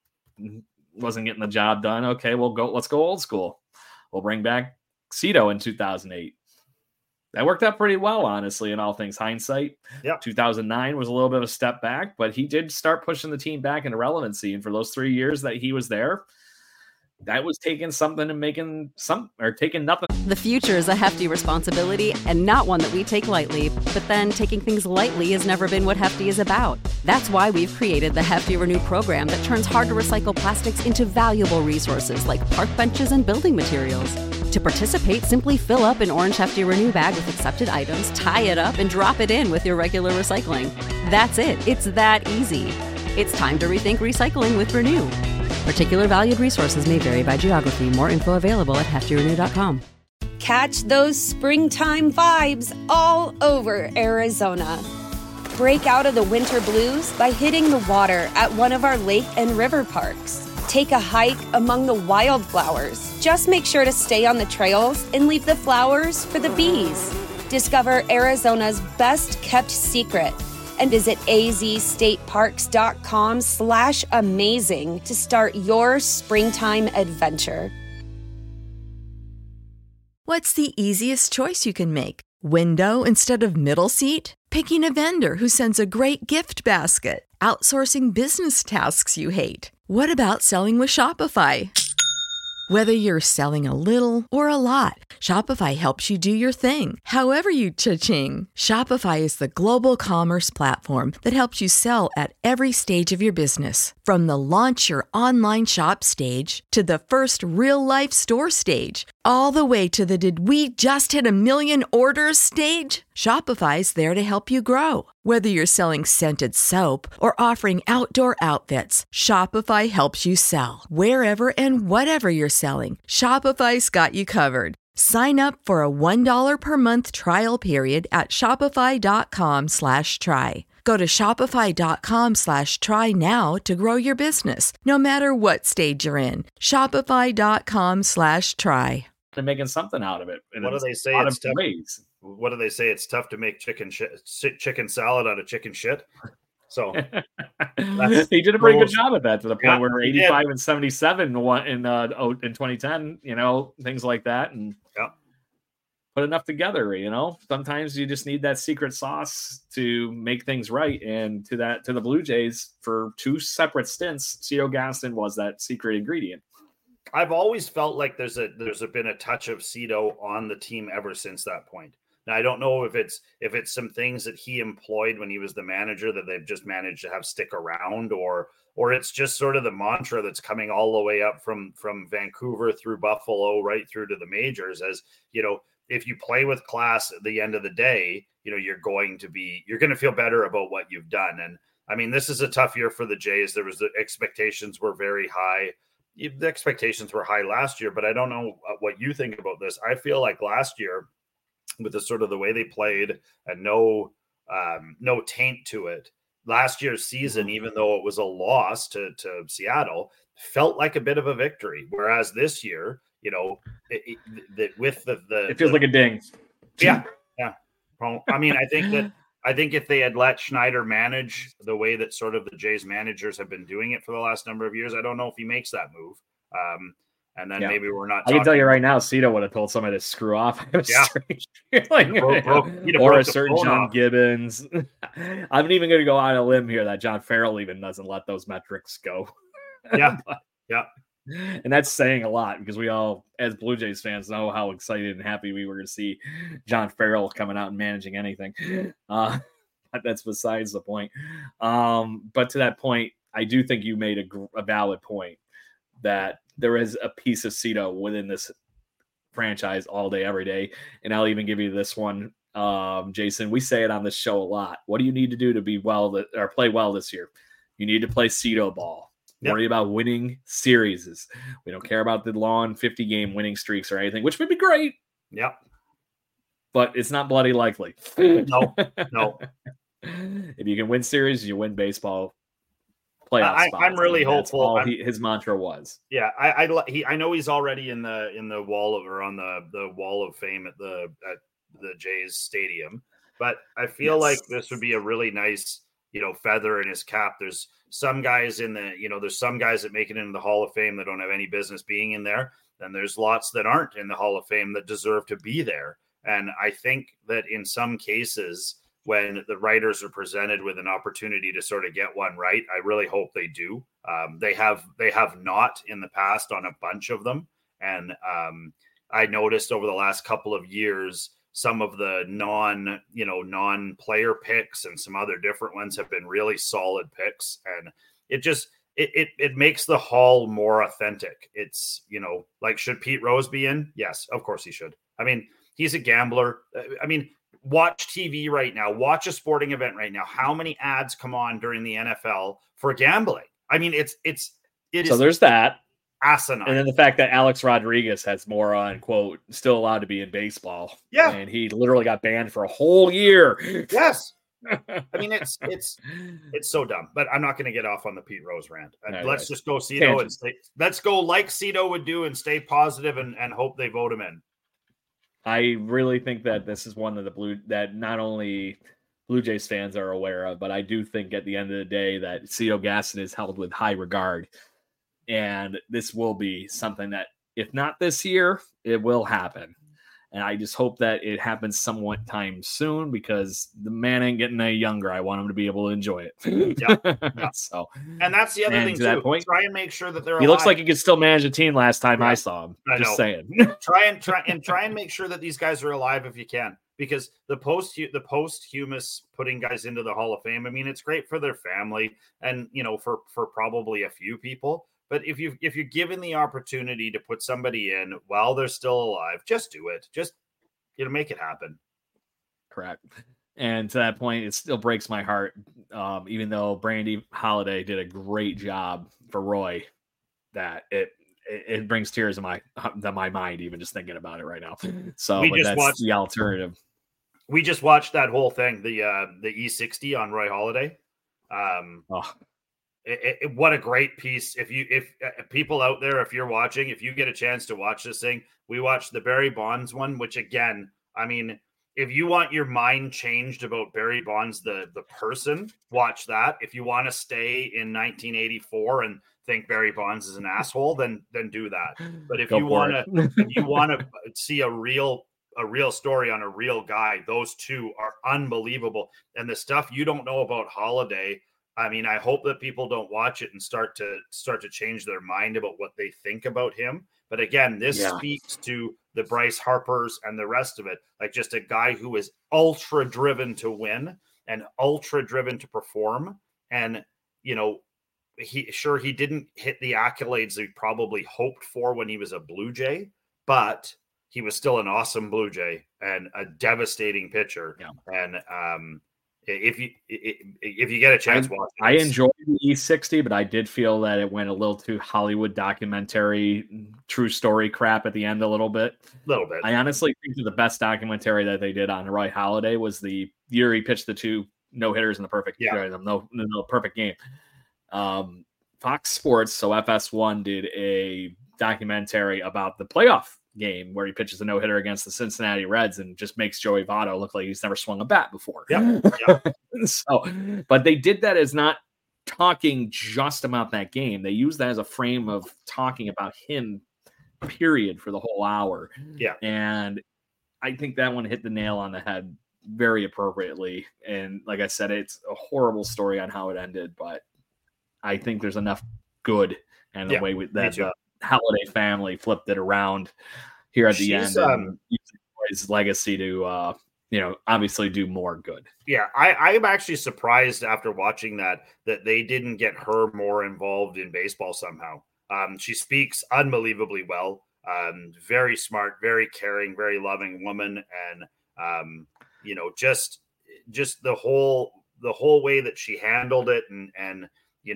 wasn't getting the job done. Okay, let's go old school. We'll bring back Cito in 2008. That worked out pretty well, honestly, in all things hindsight. Yeah. 2009 was a little bit of a step back, but he did start pushing the team back into relevancy. And for those 3 years that he was there, that was taking something and taking nothing. The future is a hefty responsibility and not one that we take lightly. But then taking things lightly has never been what Hefty is about. That's why we've created the Hefty Renew program that turns hard to recycle plastics into valuable resources like park benches and building materials. To participate, simply fill up an orange Hefty Renew bag with accepted items, tie it up, and drop it in with your regular recycling. That's it. It's that easy. It's time to rethink recycling with Renew. Particular valued resources may vary by geography. More info available at heftyrenew.com. Catch those springtime vibes all over Arizona. Break out of the winter blues by hitting the water at one of our lake and river parks. Take a hike among the wildflowers. Just make sure to stay on the trails and leave the flowers for the bees. Discover Arizona's best kept secret and visit azstateparks.com/amazing to start your springtime adventure. What's the easiest choice you can make? Window instead of middle seat? Picking a vendor who sends a great gift basket? Outsourcing business tasks you hate? What about selling with Shopify? Whether you're selling a little or a lot, Shopify helps you do your thing, however you cha-ching. Shopify is the global commerce platform that helps you sell at every stage of your business. From the launch your online shop stage to the first real-life store stage, all the way to the did we just hit 1 million orders stage. Shopify's there to help you grow. Whether you're selling scented soap or offering outdoor outfits, Shopify helps you sell. Wherever and whatever you're selling, Shopify's got you covered. Sign up for a $1 per month trial period at shopify.com/try. Go to shopify.com/try now to grow your business, no matter what stage you're in. Shopify.com/try. They're making something out of it. What do they say? It's tough. What do they say? It's tough to make chicken salad out of chicken shit. So he did a pretty good job at that, to the point where 85 and 77 in 2010, things like that, and put enough together. Sometimes you just need that secret sauce to make things right. And to the Blue Jays, for 2 separate stints, Cito Gaston was that secret ingredient. I've always felt like there's been a touch of Cito on the team ever since that point. Now, I don't know if it's some things that he employed when he was the manager that they've just managed to have stick around, or it's just sort of the mantra that's coming all the way up from Vancouver through Buffalo right through to the majors. As if you play with class at the end of the day, you're going to feel better about what you've done. And I mean, this is a tough year for the Jays. The expectations were very high. The expectations were high last year, but I don't know what you think about this. I feel like last year, with the sort of the way they played and no taint to it, last year's season, even though it was a loss to Seattle, felt like a bit of a victory. Whereas this year, it feels like a ding. Yeah. Well, I mean, I think if they had let Schneider manage the way that sort of the Jays managers have been doing it for the last number of years, I don't know if he makes that move. And then maybe we're not. I can tell you right now, Cito would have told somebody to screw off. Or a certain John Gibbons. I'm even going to go on a limb here that John Farrell even doesn't let those metrics go. Yeah, And that's saying a lot, because we all, as Blue Jays fans, know how excited and happy we were to see John Farrell coming out and managing anything. That's besides the point. But to that point, I do think you made a valid point that there is a piece of Cito within this franchise all day, every day. And I'll even give you this one, Jason. We say it on this show a lot. What do you need to do to be play well this year? You need to play Cito ball. Worry about winning series. We don't care about the long 50-game winning streaks or anything, which would be great. Yep. But it's not bloody likely. No. If you can win series, you win baseball. Playoff spots. I'm really hopeful. His mantra was. Yeah, I know he's already in the wall on the wall of fame at the Jays stadium, but I feel like this would be a really nice feather in his cap. There's some guys there's some guys that make it into the Hall of Fame that don't have any business being in there. Then there's lots that aren't in the Hall of Fame that deserve to be there. And I think that in some cases, when the writers are presented with an opportunity to sort of get one right, I really hope they do. They have not in the past on a bunch of them. And I noticed over the last couple of years, some of the non-player picks and some other different ones have been really solid picks. And it makes the Hall more authentic. It's, like, should Pete Rose be in? Yes, of course he should. I mean, he's a gambler. I mean, watch TV right now. Watch a sporting event right now. How many ads come on during the NFL for gambling? I mean, it is. So there's that. Asinine. And then the fact that Alex Rodriguez has more on quote still allowed to be in baseball. Yeah. And he literally got banned for a whole year. Yes. I mean, it's so dumb, but I'm not going to get off on the Pete Rose rant. Let's just go Cito and let's go like Cito would do and stay positive and hope they vote him in. I really think that this is one of that not only Blue Jays fans are aware of, but I do think at the end of the day that Cito Gaston is held with high regard. And this will be something that, if not this year, it will happen. And I just hope that it happens somewhat time soon because the man ain't getting any younger. I want him to be able to enjoy it. Yeah. So, and that's the other thing to that too. point, try and make sure that they're he alive. looks like he could still manage a team last time I saw him. Just saying. try and make sure that these guys are alive if you can, because the posthumous putting guys into the Hall of Fame, I mean, it's great for their family and, you know, for probably a few people. But if you're given the opportunity to put somebody in while they're still alive, just do it. Just, you know, make it happen. Correct. And to that point, it still breaks my heart, even though Brandy Holiday did a great job for Roy, that it brings tears to my mind even just thinking about it right now. So that's the alternative. We just watched that whole thing, the E60 on Roy Holiday. What a great piece. If people out there, if you're watching, if you get a chance to watch this thing, we watched the Barry Bonds one, which again, I mean, if you want your mind changed about Barry Bonds, the person, watch that. If you want to stay in 1984 and think Barry Bonds is an asshole, then do that. But if you want to see a real story on a real guy, those two are unbelievable. And the stuff you don't know about Holiday, I mean, I hope that people don't watch it and start to change their mind about what they think about him. But again, this speaks to the Bryce Harpers and the rest of it, like just a guy who is ultra driven to win and ultra driven to perform. And, you know, he didn't hit the accolades he probably hoped for when he was a Blue Jay, but he was still an awesome Blue Jay and a devastating pitcher. Yeah. And, if you get a chance, watch it. I enjoyed the E60, but I did feel that it went a little too Hollywood documentary, true story crap at the end a little bit. I honestly think that the best documentary that they did on Roy Halladay was the year he pitched the 2 no-hitters in the perfect perfect game. Fox Sports, so FS1, did a documentary about the playoff game where he pitches a no-hitter against the Cincinnati Reds and just makes Joey Votto look like he's never swung a bat before. So, but they did that as not talking just about that game. They used that as a frame of talking about him, period, for the whole hour. Yeah. And I think that one hit the nail on the head very appropriately. And like I said, it's a horrible story on how it ended, but I think there's enough good and the way that Halladay family flipped it around here at the end and used his legacy to obviously do more good. Yeah, I'm actually surprised after watching that they didn't get her more involved in baseball somehow. She speaks unbelievably well, very smart, very caring, very loving woman, and just the whole way that she handled it, and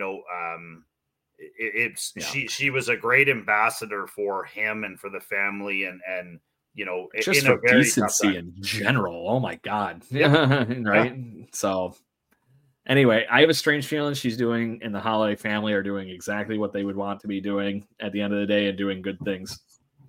she was a great ambassador for him and for the family, and just for decency in general. Oh my God. Right. Yeah. So anyway, I have a strange feeling she's doing, and the Halladay family are doing exactly what they would want to be doing at the end of the day and doing good things.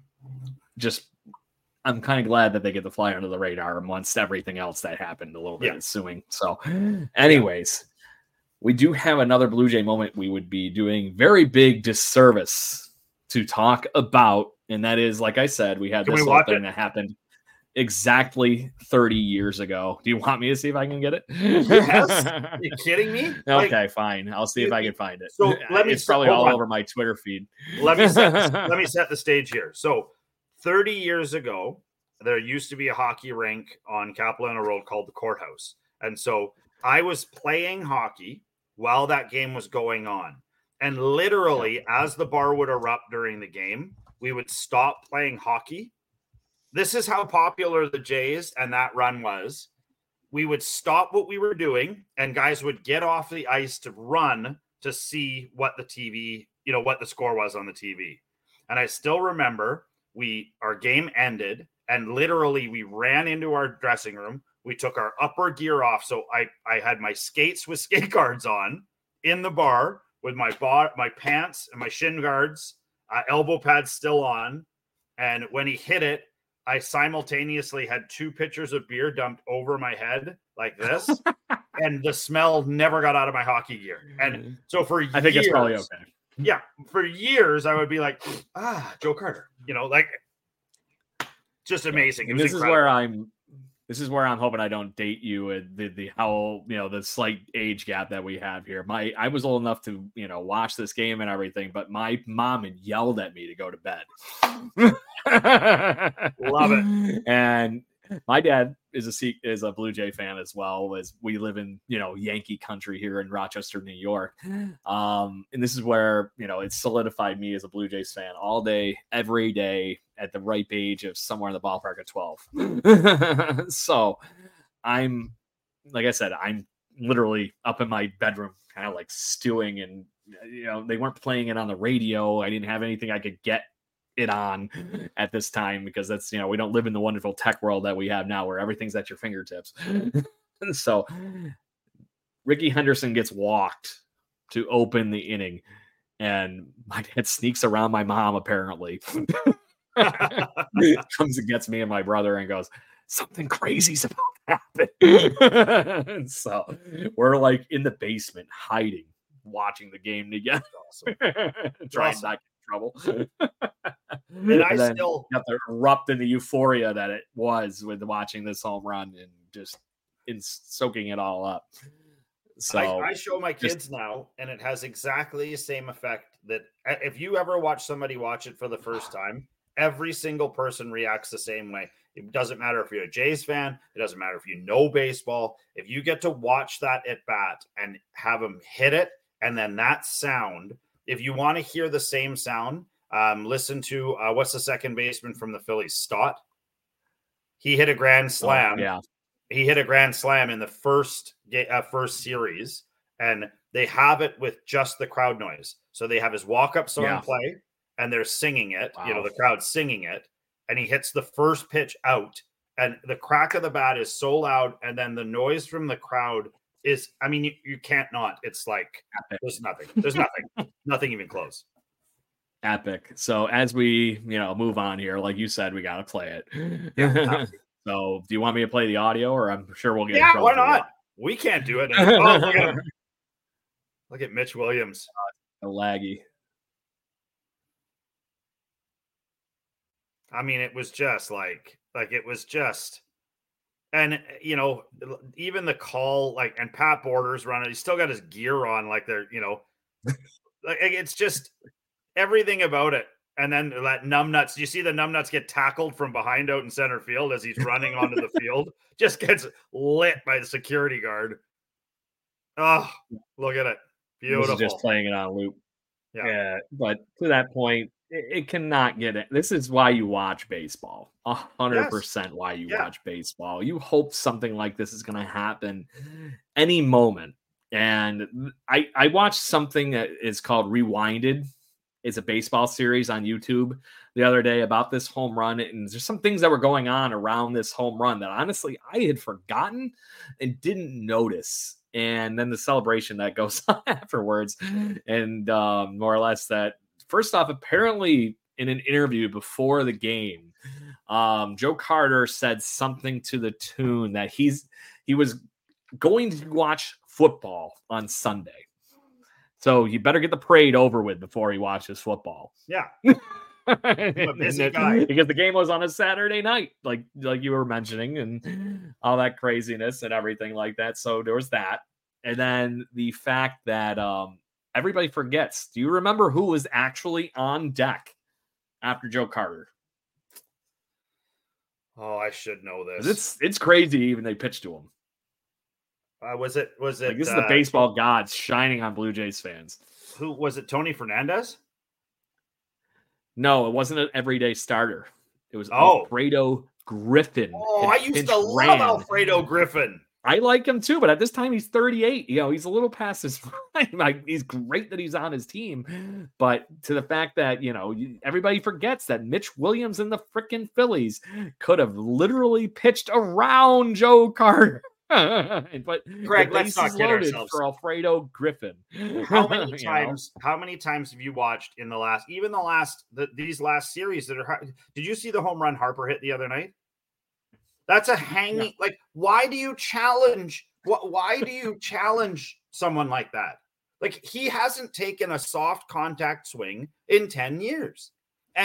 I'm kind of glad that they get to fly under the radar amongst everything else that happened a little bit ensuing. So anyways, we do have another Blue Jay moment we would be doing very big disservice to talk about. And that is, like I said, we had this whole thing that happened exactly 30 years ago. Do you want me to see if I can get it? Yes. Are you kidding me? Okay, fine. I'll see if I can find it. So it's probably all over my Twitter feed. Let me set the stage here. So 30 years ago, there used to be a hockey rink on Capilano Road called the Courthouse. And so I was playing hockey while that game was going on. And literally, as the bar would erupt during the game, we would stop playing hockey. This is how popular the Jays and that run was. We would stop what we were doing, and guys would get off the ice to run to see what the TV, what the score was on the TV. And I still remember our game ended, and literally we ran into our dressing room. We took our upper gear off. So I had my skates with skate guards on in the bar with my pants and my shin guards, elbow pads still on. And when he hit it, I simultaneously had 2 pitchers of beer dumped over my head like this. And the smell never got out of my hockey gear. And so for years, I think it's probably okay. Yeah. For years, I would be like, Joe Carter, just amazing. And this is where I'm hoping I don't date you and the how, the slight age gap that we have here. I was old enough to, watch this game and everything, but my mom had yelled at me to go to bed. Love it. And my dad is a Blue Jay fan as well, as we live in, Yankee country here in Rochester, New York. And this is where, it solidified me as a Blue Jays fan all day, every day at the ripe age of somewhere in the ballpark of 12. So I'm, like I said, I'm literally up in my bedroom, kind of like stewing, and, they weren't playing it on the radio. I didn't have anything I could get it on at this time, because that's, we don't live in the wonderful tech world that we have now where everything's at your fingertips. So Ricky Henderson gets walked to open the inning, and my dad sneaks around my mom, apparently. Comes and gets me and my brother and goes, something crazy's about to happen. So we're like in the basement hiding, watching the game together. Awesome. Trying not to get in trouble. And I still got to erupt in the euphoria that it was with watching this home run and just soaking it all up. So I show my kids now, and it has exactly the same effect. That if you ever watch somebody watch it for the first time, every single person reacts the same way. It doesn't matter if you're a Jays fan. It doesn't matter if you know baseball. If you get to watch that at bat and have them hit it, and then that sound, if you want to hear the same sound, listen to what's the second baseman from the Phillies, Stott. He hit a grand slam. Yeah, he hit a grand slam in the first series, and they have it with just the crowd noise. So they have his walk-up song play, and they're singing it. Wow. The crowd's singing it, and he hits the first pitch out, and the crack of the bat is so loud, and then the noise from the crowd is, I mean, you can't not. It's like there's nothing even close. Epic. So as we, move on here, like you said, we got to play it. Yeah. So do you want me to play the audio, or I'm sure we'll get in trouble? Why not? We can't do it. Oh, look at him. Look at Mitch Williams. A laggy. I mean, it was just like it was just, and even the call, and Pat Borders running, he's still got his gear on, like they're, like it's just everything about it. And then that numbnuts, you see the numbnuts get tackled from behind out in center field as he's running onto the field, just gets lit by the security guard. Oh, look at it. Beautiful. This is just playing it on loop. Yeah. But to that point, it cannot get it. This is why you watch baseball. 100% why you watch baseball. You hope something like this is going to happen any moment. And I watched something that is called Rewinded. It's a baseball series on YouTube the other day about this home run. And there's some things that were going on around this home run that honestly I had forgotten and didn't notice. And then the celebration that goes on afterwards. And more or less that, first off, apparently in an interview before the game, Joe Carter said something to the tune that he was going to watch football on Sunday. So you better get the parade over with before he watches football. Yeah. I'm a busy guy. Because the game was on a Saturday night, like you were mentioning, and all that craziness and everything like that. So there was that. And then the fact that everybody forgets. Do you remember who was actually on deck after Joe Carter? Oh, I should know this. It's crazy even they pitched to him. Was it? Like, this is the baseball gods shining on Blue Jays fans. Who was it? Tony Fernandez? No, it wasn't an everyday starter. It was Alfredo Griffin. Oh, I used to love Alfredo Griffin. I like him too, but at this time he's 38. He's a little past his prime. Like, he's great that he's on his team, but to the fact that everybody forgets that Mitch Williams and the freaking Phillies could have literally pitched around Joe Carter. But Greg, let's not kid ourselves. For Alfredo Griffin. How many times? How many times have you watched in these last series that are? Did you see the home run Harper hit the other night? That's a hanging. Yeah. Like, why do you challenge? Why do you challenge someone like that? Like, he hasn't taken a soft contact swing in 10 years, and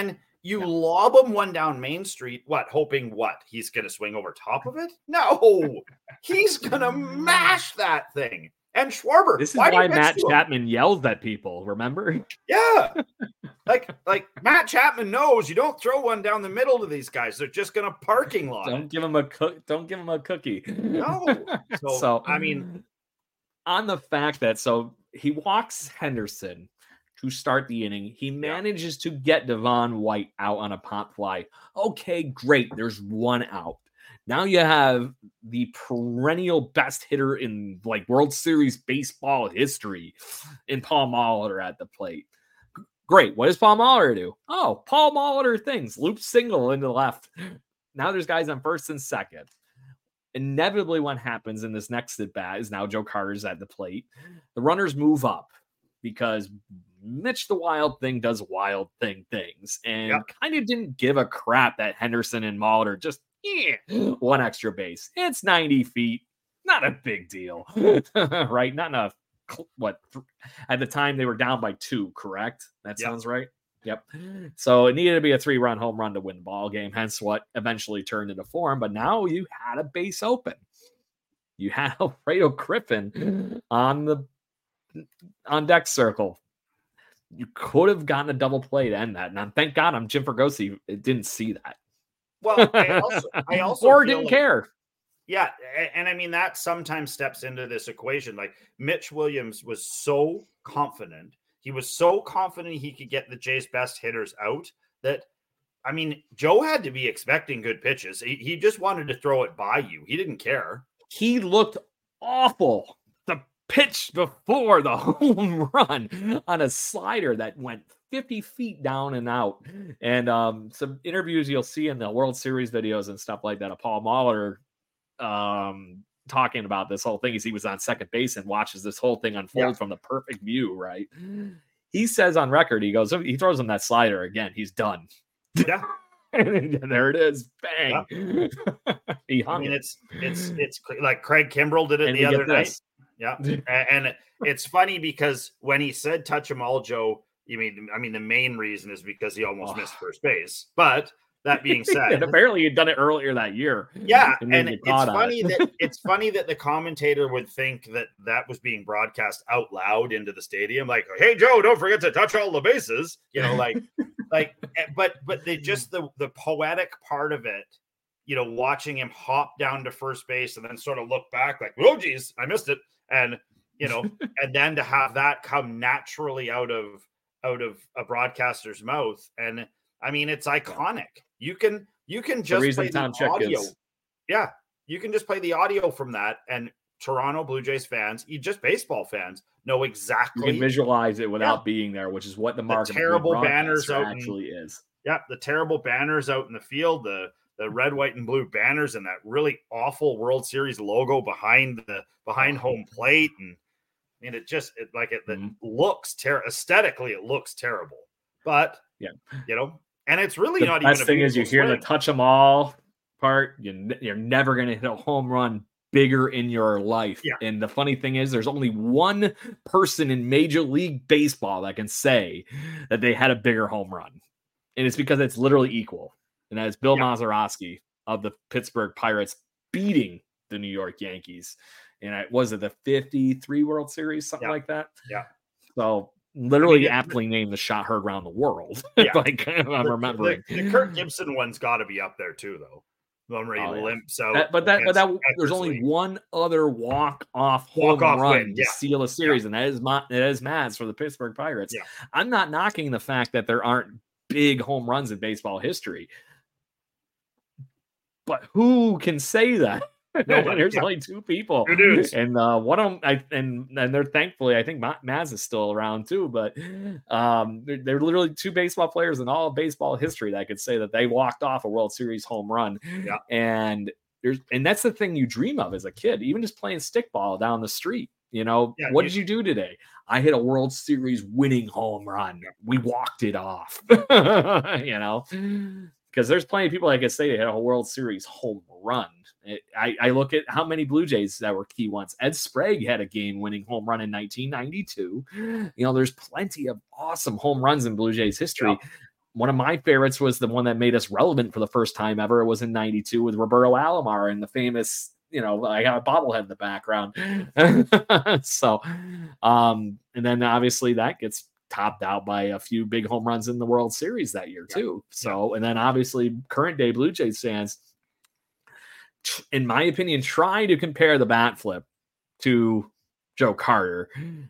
You lob him one down Main Street, hoping he's going to swing over top of it? No, he's going to mash that thing. And Schwarber. This is why Matt Chapman yells at people, remember? Yeah. like Matt Chapman knows you don't throw one down the middle to these guys. They're just going to parking lot. Don't give him a cookie. No. So, I mean, on the fact that he walks Henderson to start the inning. He manages to get Devon White out on a pop fly. Okay, great. There's one out. Now you have the perennial best hitter in World Series baseball history in Paul Molitor at the plate. Great. What does Paul Molitor do? Oh, Paul Molitor things. Loop single into the left. Now there's guys on first and second. Inevitably, what happens in this next at bat is now Joe Carter's at the plate. The runners move up because Mitch the Wild Thing does wild things and kind of didn't give a crap that Henderson and Molitor just one extra base. It's 90 feet. Not a big deal, right? Not enough. At the time they were down by 2, correct? That sounds right. Yep. So it needed to be a 3-run home run to win the ball game, hence what eventually turned into form. But now you had a base open. You had Alfredo Griffin on deck circle. You could have gotten a double play to end that. And thank God I'm Jim Fregosi didn't see that. Well, I also or didn't care. Yeah, and I mean that sometimes steps into this equation. Mitch Williams was so confident. He was so confident he could get the Jays' best hitters out that, I mean, Joe had to be expecting good pitches. He just wanted to throw it by you. He didn't care. He looked awful. The pitch before the home run on a slider that went 50 feet down and out. And some interviews you'll see in the World Series videos and stuff like that of Paul Molitor talking about this whole thing as he was on second base and watches this whole thing unfold from the perfect view, right? He says on record, he throws him that slider again. He's done. Yeah. And there it is. Bang. Yeah. It's like Craig Kimbrell did it the other night. Yeah. And it's funny because when he said touch 'em all, Joe, I mean, the main reason is because he almost missed first base. But that being said, and apparently he'd done it earlier that year. Yeah, and it's funny that the commentator would think that was being broadcast out loud into the stadium, like, "Hey Joe, don't forget to touch all the bases." But the poetic part of it, watching him hop down to first base and then sort of look back, like, "Oh geez, I missed it," and and then to have that come naturally out of a broadcaster's mouth, and I mean, it's iconic. You can just play the audio. Yeah, you can just play the audio from that, and Toronto Blue Jays fans, just baseball fans, know exactly. You can visualize it without being there, which is what the market terrible banners out actually is. Yeah, the terrible banners out in the field, the red, white, and blue banners, and that really awful World Series logo behind home plate, and I mean, it looks aesthetically, it looks terrible, but and it's really not even. The best thing is you hear the touch 'em all part. You're never going to hit a home run bigger in your life. Yeah. And the funny thing is, there's only one person in Major League Baseball that can say that they had a bigger home run, and it's because it's literally equal. And that is Bill Mazeroski of the Pittsburgh Pirates beating the New York Yankees. And was it the 53 World Series, something like that? Yeah. So. Literally aptly named the shot heard around the world. Yeah. I'm remembering. The Kirk Gibson one's got to be up there too, though. The one where he limps out. But there's only one other walk-off home run to seal a series, and that is Maz for the Pittsburgh Pirates. Yeah. I'm not knocking the fact that there aren't big home runs in baseball history, but who can say that? There's only two people, and one of them, and they're thankfully, I think Maz is still around too. But they're literally two baseball players in all of baseball history that could say that they walked off a World Series home run. Yeah. And that's the thing you dream of as a kid, even just playing stickball down the street. What did you do today? I hit a World Series winning home run. We walked it off. Because there's plenty of people that could say they had a World Series home run. I look at how many Blue Jays that were key ones. Ed Sprague had a game-winning home run in 1992. There's plenty of awesome home runs in Blue Jays history. one of my favorites was the one that made us relevant for the first time ever. It was in 92 with Roberto Alomar and the famous, I got a bobblehead in the background. So, and then obviously that gets topped out by a few big home runs in the World Series that year too. So, and then obviously current day Blue Jays fans, in my opinion, try to compare the bat flip to Joe Carter.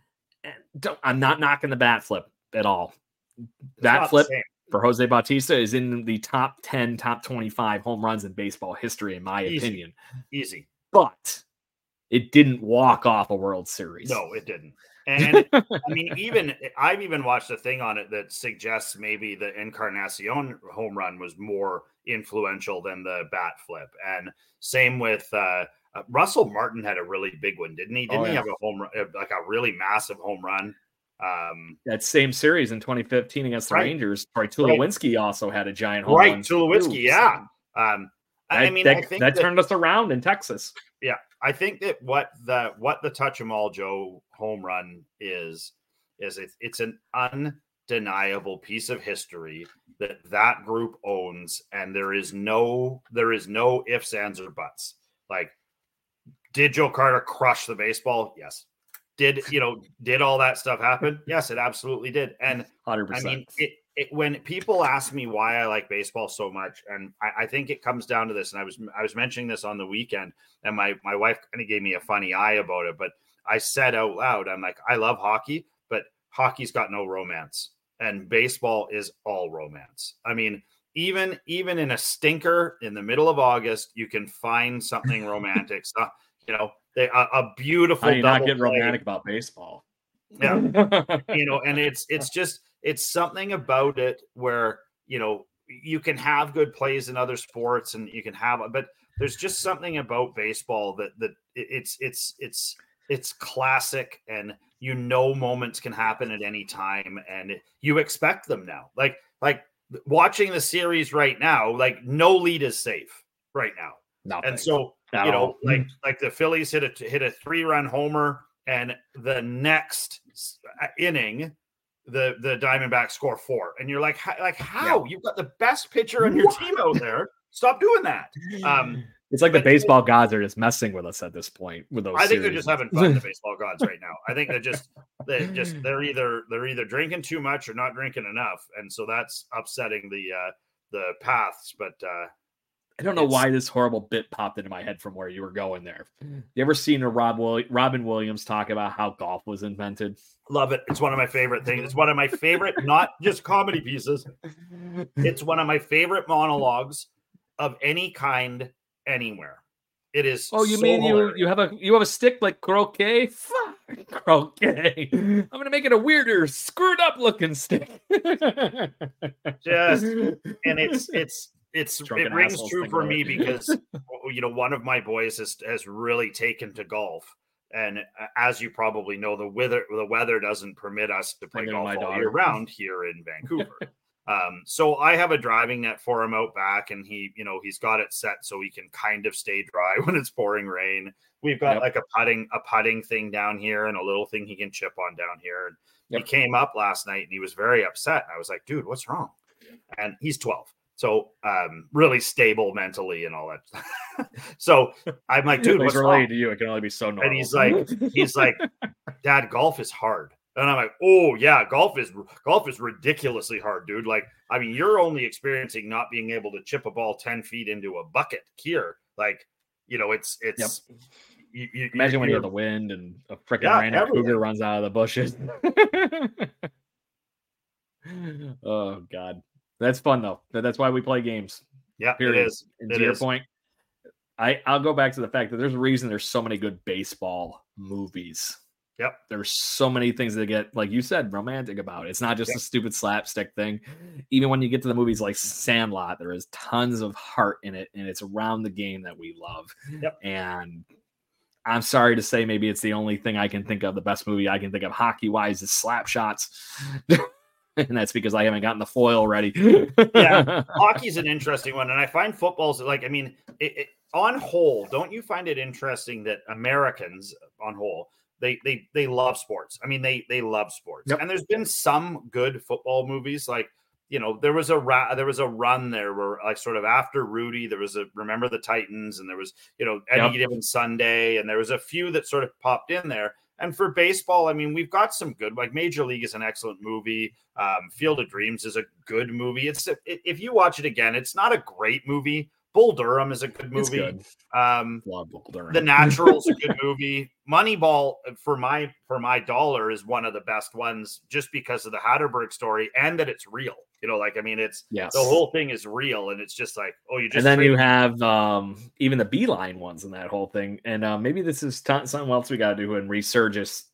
I'm not knocking the bat flip at all. Bat flip for Jose Bautista is in the top 10, top 25 home runs in baseball history, in my opinion. Easy. But it didn't walk off a World Series. No, it didn't. And I mean, I've even watched a thing on it that suggests maybe the Encarnacion home run was more influential than the bat flip. And same with Russell Martin had a really big one, didn't he? Didn't he have a home run, like a really massive home run? That same series in 2015 against the Rangers, Troy Tulowitzki also had a giant home run. Tulowitzki, yeah. I think that turned us around in Texas. Yeah, I think that what the Touch 'Em All Joe home run is it's an undeniable piece of history that group owns, and there is no ifs, ands, or buts. Like, did Joe Carter crush the baseball? Yes. Did all that stuff happen? Yes, it absolutely did. And 100%. I mean, when people ask me why I like baseball so much, and I think it comes down to this, and I was mentioning this on the weekend, and my wife kind of gave me a funny eye about it, but I said out loud, I'm like, I love hockey, but hockey's got no romance, and baseball is all romance. I mean, even in a stinker in the middle of August, you can find something romantic. So, a beautiful. How do you not get romantic about baseball? Yeah, and it's something about it where you can have good plays in other sports, and you can have, but there's just something about baseball that it's classic, and moments can happen at any time, and you expect them now. Like watching the series right now, like no lead is safe right now. Nothing. And so like the Phillies hit a 3-run homer, and the next inning the Diamondbacks score 4, and you're like how? You've got the best pitcher on your team out there. Stop doing that. It's like the baseball gods are just messing with us at this point with those. I think they're just having fun, the baseball gods, right now. I think they're either drinking too much or not drinking enough, and so that's upsetting the paths. But I don't know why this horrible bit popped into my head from where you were going there. You ever seen Robin Williams talk about how golf was invented? Love it. It's one of my favorite things. It's one of my favorite, not just comedy pieces. It's one of my favorite monologues of any kind anywhere. It is. Oh, you mean you have a stick like croquet? Fuck croquet. I'm gonna make it a weirder, screwed up looking stick. And it rings true for me because one of my boys has really taken to golf, and as you probably know, the weather doesn't permit us to play golf all year round here in Vancouver. So I have a driving net for him out back, and he's got it set so he can kind of stay dry when it's pouring rain. We've got like a putting thing down here and a little thing he can chip on down here. And he came up last night and he was very upset. I was like, dude, what's wrong? And he's 12. So really stable mentally and all that. So I'm like, dude, what's related to you? It can only be so normal. And he's like, Dad, golf is hard. And I'm like, oh yeah, golf is ridiculously hard, dude. Like, I mean, you're only experiencing not being able to chip a ball 10 feet into a bucket here. Like, it's. You imagine when you have the wind and a freaking random cougar runs out of the bushes. Oh God, that's fun though. That's why we play games. Yeah, period. It is. And to your point, I'll go back to the fact that there's a reason there's so many good baseball movies. Yep. There's so many things that get, like you said, romantic about it. It's not just a stupid slapstick thing. Even when you get to the movies like Sandlot, there is tons of heart in it, and it's around the game that we love. Yep. And I'm sorry to say, maybe it's the only thing I can think of. The best movie I can think of hockey-wise is Slap Shots. And that's because I haven't gotten the foil ready. Yeah, hockey's an interesting one. And I find football's on whole, don't you find it interesting that Americans on whole, they love sports. I mean, they love sports. Yep. And there's been some good football movies. Like there was a run there where like sort of after Rudy, there was remember the Titans, and there was, any given Sunday, and there was a few that sort of popped in there. And for baseball, I mean, we've got some good, like Major League is an excellent movie. Field of Dreams is a good movie. If you watch it again, it's not a great movie. Bull Durham is a good movie. Good. Love Bull Durham. The Natural's a good movie. Moneyball, for my dollar, is one of the best ones just because of the Hatterberg story and that it's real. It's the whole thing is real, and it's just like, and then you have even the Beeline ones in that whole thing. And maybe this is something else we got to do in Resurgence.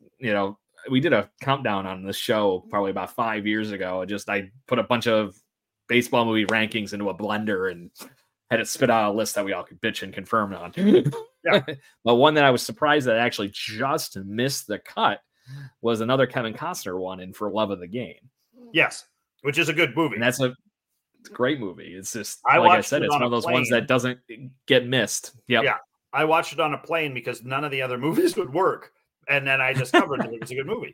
We did a countdown on the show probably about 5 years ago. I put a bunch of baseball movie rankings into a blender and had it spit out a list that we all could bitch and confirm on. Yeah. But one that I was surprised that actually just missed the cut was another Kevin Costner one in For Love of the Game. Yes, which is a good movie. And it's a great movie. It's just, I said, it's one of those ones that doesn't get missed. Yep. Yeah. I watched it on a plane because none of the other movies would work. And then I discovered that it was a good movie.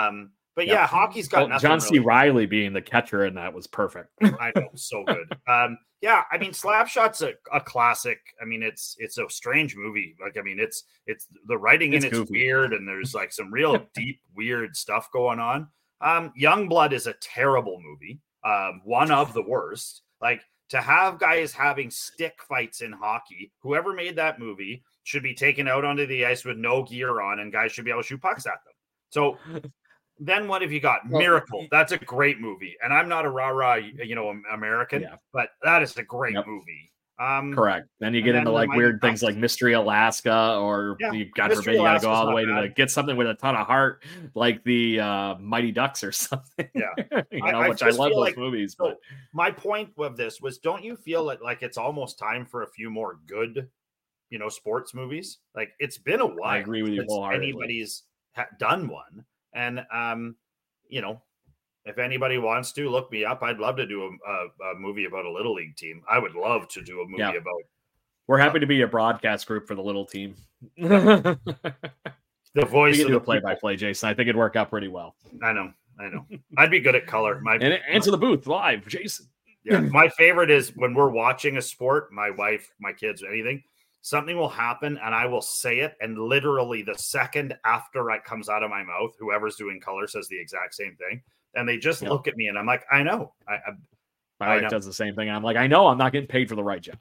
But yeah, hockey's got nothing. John C. Reilly being the catcher in that was perfect. I know, so good. Yeah, I mean, Slapshot's a classic. I mean, it's a strange movie. Like, I mean, it's the writing in it's weird, and there's like some real deep, weird stuff going on. Youngblood is a terrible movie. One of the worst. Like, to have guys having stick fights in hockey, whoever made that movie should be taken out onto the ice with no gear on, and guys should be able to shoot pucks at them. So then what have you got? Miracle. That's a great movie. And I'm not a rah-rah, American, but that is a great movie. Correct. Then you get into like weird things like Mystery Alaska, or God forbid, you got to go all the way to get something with a ton of heart, like the Mighty Ducks or something. Yeah. Which I love those movies. But my point of this was, don't you feel like it's almost time for a few more good, sports movies? Like, it's been a while. I agree with you wholeheartedly. Anybody's done one. And, if anybody wants to look me up, I'd love to do a movie about a little league team. I would love to do a movie about. We're happy to be a broadcast group for the little team. The voice. You can do a play-by-play, Jason. I think it'd work out pretty well. I know. I'd be good at color. And answer the booth live, Jason. Yeah, my favorite is when we're watching a sport. My wife, my kids, anything. Something will happen and I will say it, and literally the second after it comes out of my mouth, whoever's doing color says the exact same thing, and they just look at me and I'm like, I know. My wife does the same thing. I'm like, I know I'm not getting paid for the right job.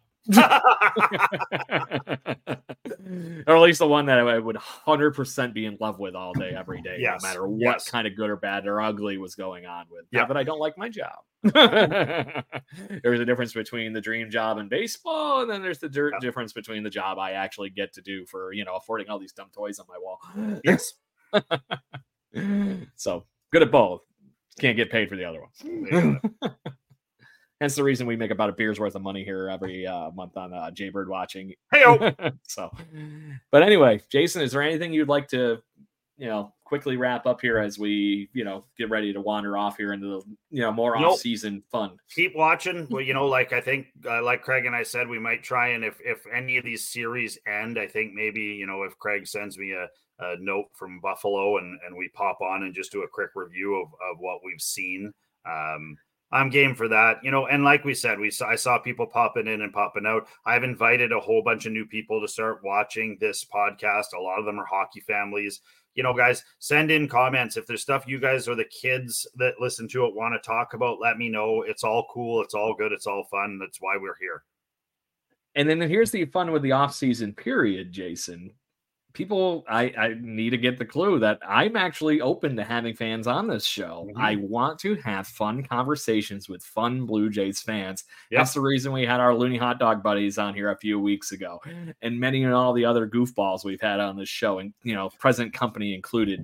Or at least the one that I would 100% be in love with all day, every day, no matter what kind of good or bad or ugly was going on with. Yeah, but I don't like my job. There's a difference between the dream job and baseball, and then there's the difference between the job I actually get to do for, affording all these dumb toys on my wall. Yes. So good at both. Can't get paid for the other one. Hence the reason we make about a beer's worth of money here every month on Jaybird Watching. Hey-o. So, but anyway, Jason, is there anything you'd like to, quickly wrap up here as we, get ready to wander off here into the, more off-season fun? Keep watching. Well, I think, like Craig and I said, we might try, and if any of these series end, I think maybe, if Craig sends me a note from Buffalo and we pop on and just do a quick review of what we've seen. I'm game for that, and like we said, I saw people popping in and popping out. I've invited a whole bunch of new people to start watching this podcast. A lot of them are hockey families. Guys, send in comments. If there's stuff you guys or the kids that listen to it want to talk about, let me know. It's all cool. It's all good. It's all fun. That's why we're here. And then here's the fun with the off-season period, Jason. People, I need to get the clue that I'm actually open to having fans on this show. Mm-hmm. I want to have fun conversations with fun Blue Jays fans. Yep. That's the reason we had our Looney Hot Dog buddies on here a few weeks ago, and many and all the other goofballs we've had on this show, and present company included.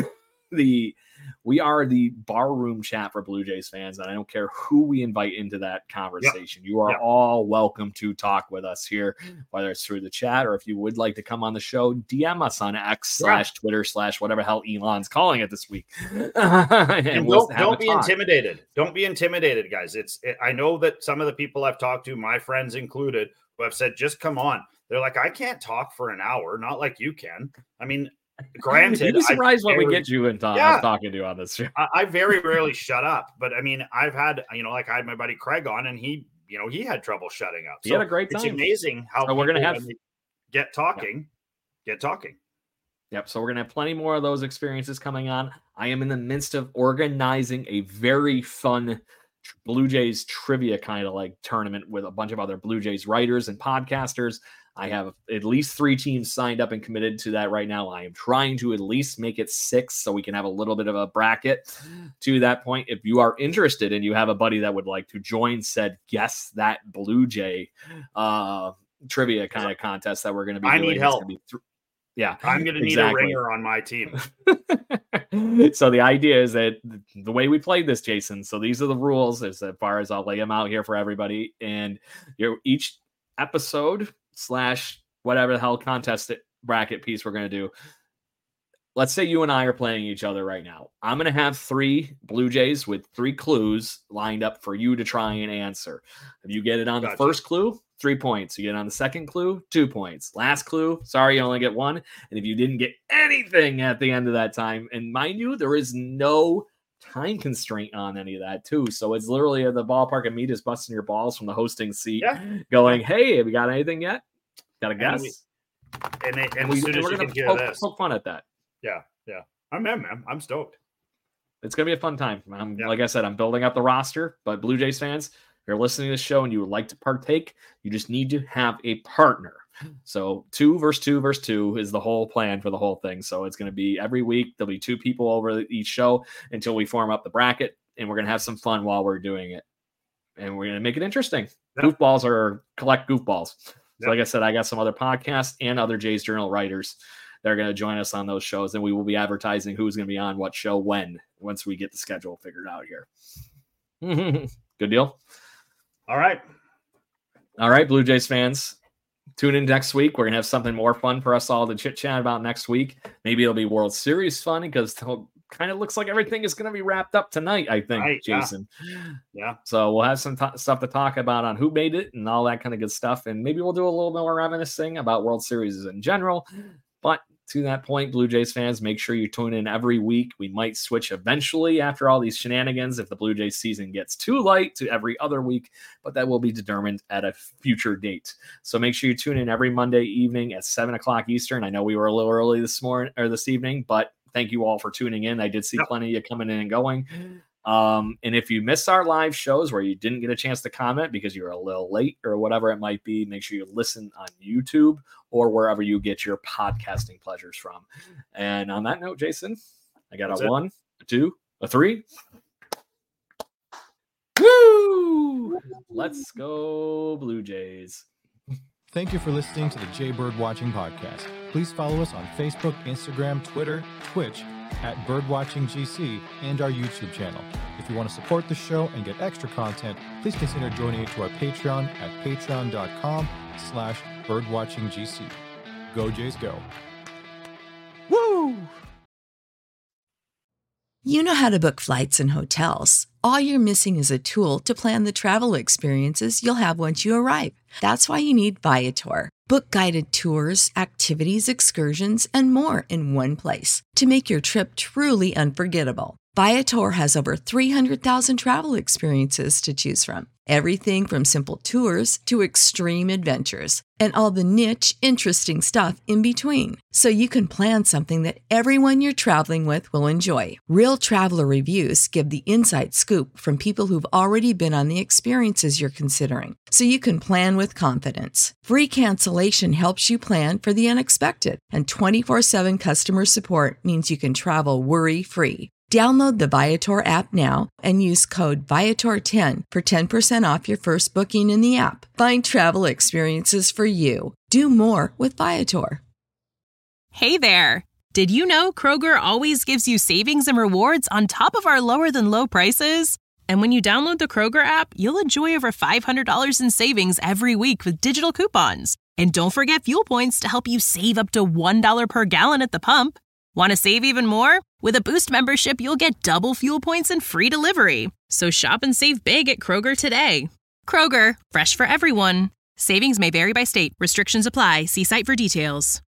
We are the barroom chat for Blue Jays fans, and I don't care who we invite into that conversation. Yep. You are all welcome to talk with us here, whether it's through the chat or if you would like to come on the show, DM us on X/Twitter/ whatever hell Elon's calling it this week. and don't be intimidated. Don't be intimidated, guys. I know that some of the people I've talked to, my friends included, who have said, just come on. They're like, I can't talk for an hour, not like you can. I mean, Granted, you'd be surprised when we get you and talking to you on this show. I very rarely shut up, but I mean, I've had, like I had my buddy Craig on, and he had trouble shutting up. He had a great time. It's amazing how we're gonna have get talking. Yep. So we're going to have plenty more of those experiences coming on. I am in the midst of organizing a very fun Blue Jays trivia kind of like tournament with a bunch of other Blue Jays writers and podcasters. I have at least 3 teams signed up and committed to that right now. I am trying to at least make it 6 so we can have a little bit of a bracket to that point. If you are interested and you have a buddy that would like to join said Guess That Blue Jay trivia kind of contest that we're going to be doing. I need help. Yeah, I'm going to need a ringer on my team. So the idea is that the way we played this, Jason, so these are the rules as far as I'll lay them out here for everybody. And each episode / whatever the hell contest bracket piece we're going to do. Let's say you and I are playing each other right now. I'm going to have 3 Blue Jays with 3 clues lined up for you to try and answer. If you get it on the first clue, 3 points. You get on the second clue, 2 points. Last clue, sorry, you only get 1. And if you didn't get anything at the end of that time, and mind you, there is no time constraint on any of that too. So it's literally at the ballpark and me just busting your balls from the hosting seat going, hey, have you got anything yet? Got a guess? And as soon as you can hear this. Poke fun at that. Yeah. I'm stoked. It's going to be a fun time. Like I said, I'm building up the roster, but Blue Jays fans, if you're listening to this show and you would like to partake, you just need to have a partner. So 2 versus 2 versus 2 is the whole plan for the whole thing. So it's going to be every week. There'll be 2 people over each show until we form up the bracket, and we're going to have some fun while we're doing it. And we're going to make it interesting. Goofballs are collect goofballs. So like I said, I got some other podcasts and other Jays Journal writers that are going to join us on those shows, and we will be advertising who's going to be on what show once we get the schedule figured out here. Good deal. All right, Blue Jays fans, tune in next week. We're going to have something more fun for us all to chit chat about next week. Maybe it'll be World Series fun because it kind of looks like everything is going to be wrapped up tonight, I think, right, Jason. Yeah. So we'll have some stuff to talk about on who made it and all that kind of good stuff. And maybe we'll do a little more reminiscing about World Series in general. But to that point, Blue Jays fans, make sure you tune in every week. We might switch eventually after all these shenanigans if the Blue Jays season gets too light to every other week, but that will be determined at a future date. So make sure you tune in every Monday evening at 7:00 Eastern. I know we were a little early this evening, but thank you all for tuning in. I did see plenty of you coming in and going. And if you missed our live shows where you didn't get a chance to comment because you're a little late or whatever it might be, make sure you listen on YouTube or wherever you get your podcasting pleasures from. And on that note, Jason, I got a 1, a 2, a 3. Woo! Let's go, Blue Jays. Thank you for listening to the Jay Bird Watching Podcast. Please follow us on Facebook, Instagram, Twitter, Twitch, at BirdwatchingGC, and our YouTube channel. If you want to support the show and get extra content, please consider joining to our Patreon at patreon.com/birdwatchinggc. Go Jays, go. Woo! You know how to book flights and hotels. All you're missing is a tool to plan the travel experiences you'll have once you arrive. That's why you need Viator. Book guided tours, activities, excursions, and more in one place to make your trip truly unforgettable. Viator has over 300,000 travel experiences to choose from. Everything from simple tours to extreme adventures and all the niche, interesting stuff in between. So you can plan something that everyone you're traveling with will enjoy. Real traveler reviews give the inside scoop from people who've already been on the experiences you're considering. So you can plan with confidence. Free cancellation helps you plan for the unexpected. And 24/7 customer support means you can travel worry-free. Download the Viator app now and use code Viator10 for 10% off your first booking in the app. Find travel experiences for you. Do more with Viator. Hey there! Did you know Kroger always gives you savings and rewards on top of our lower-than-low prices? And when you download the Kroger app, you'll enjoy over $500 in savings every week with digital coupons. And don't forget fuel points to help you save up to $1 per gallon at the pump. Want to save even more? With a Boost membership, you'll get double fuel points and free delivery. So shop and save big at Kroger today. Kroger, fresh for everyone. Savings may vary by state. Restrictions apply. See site for details.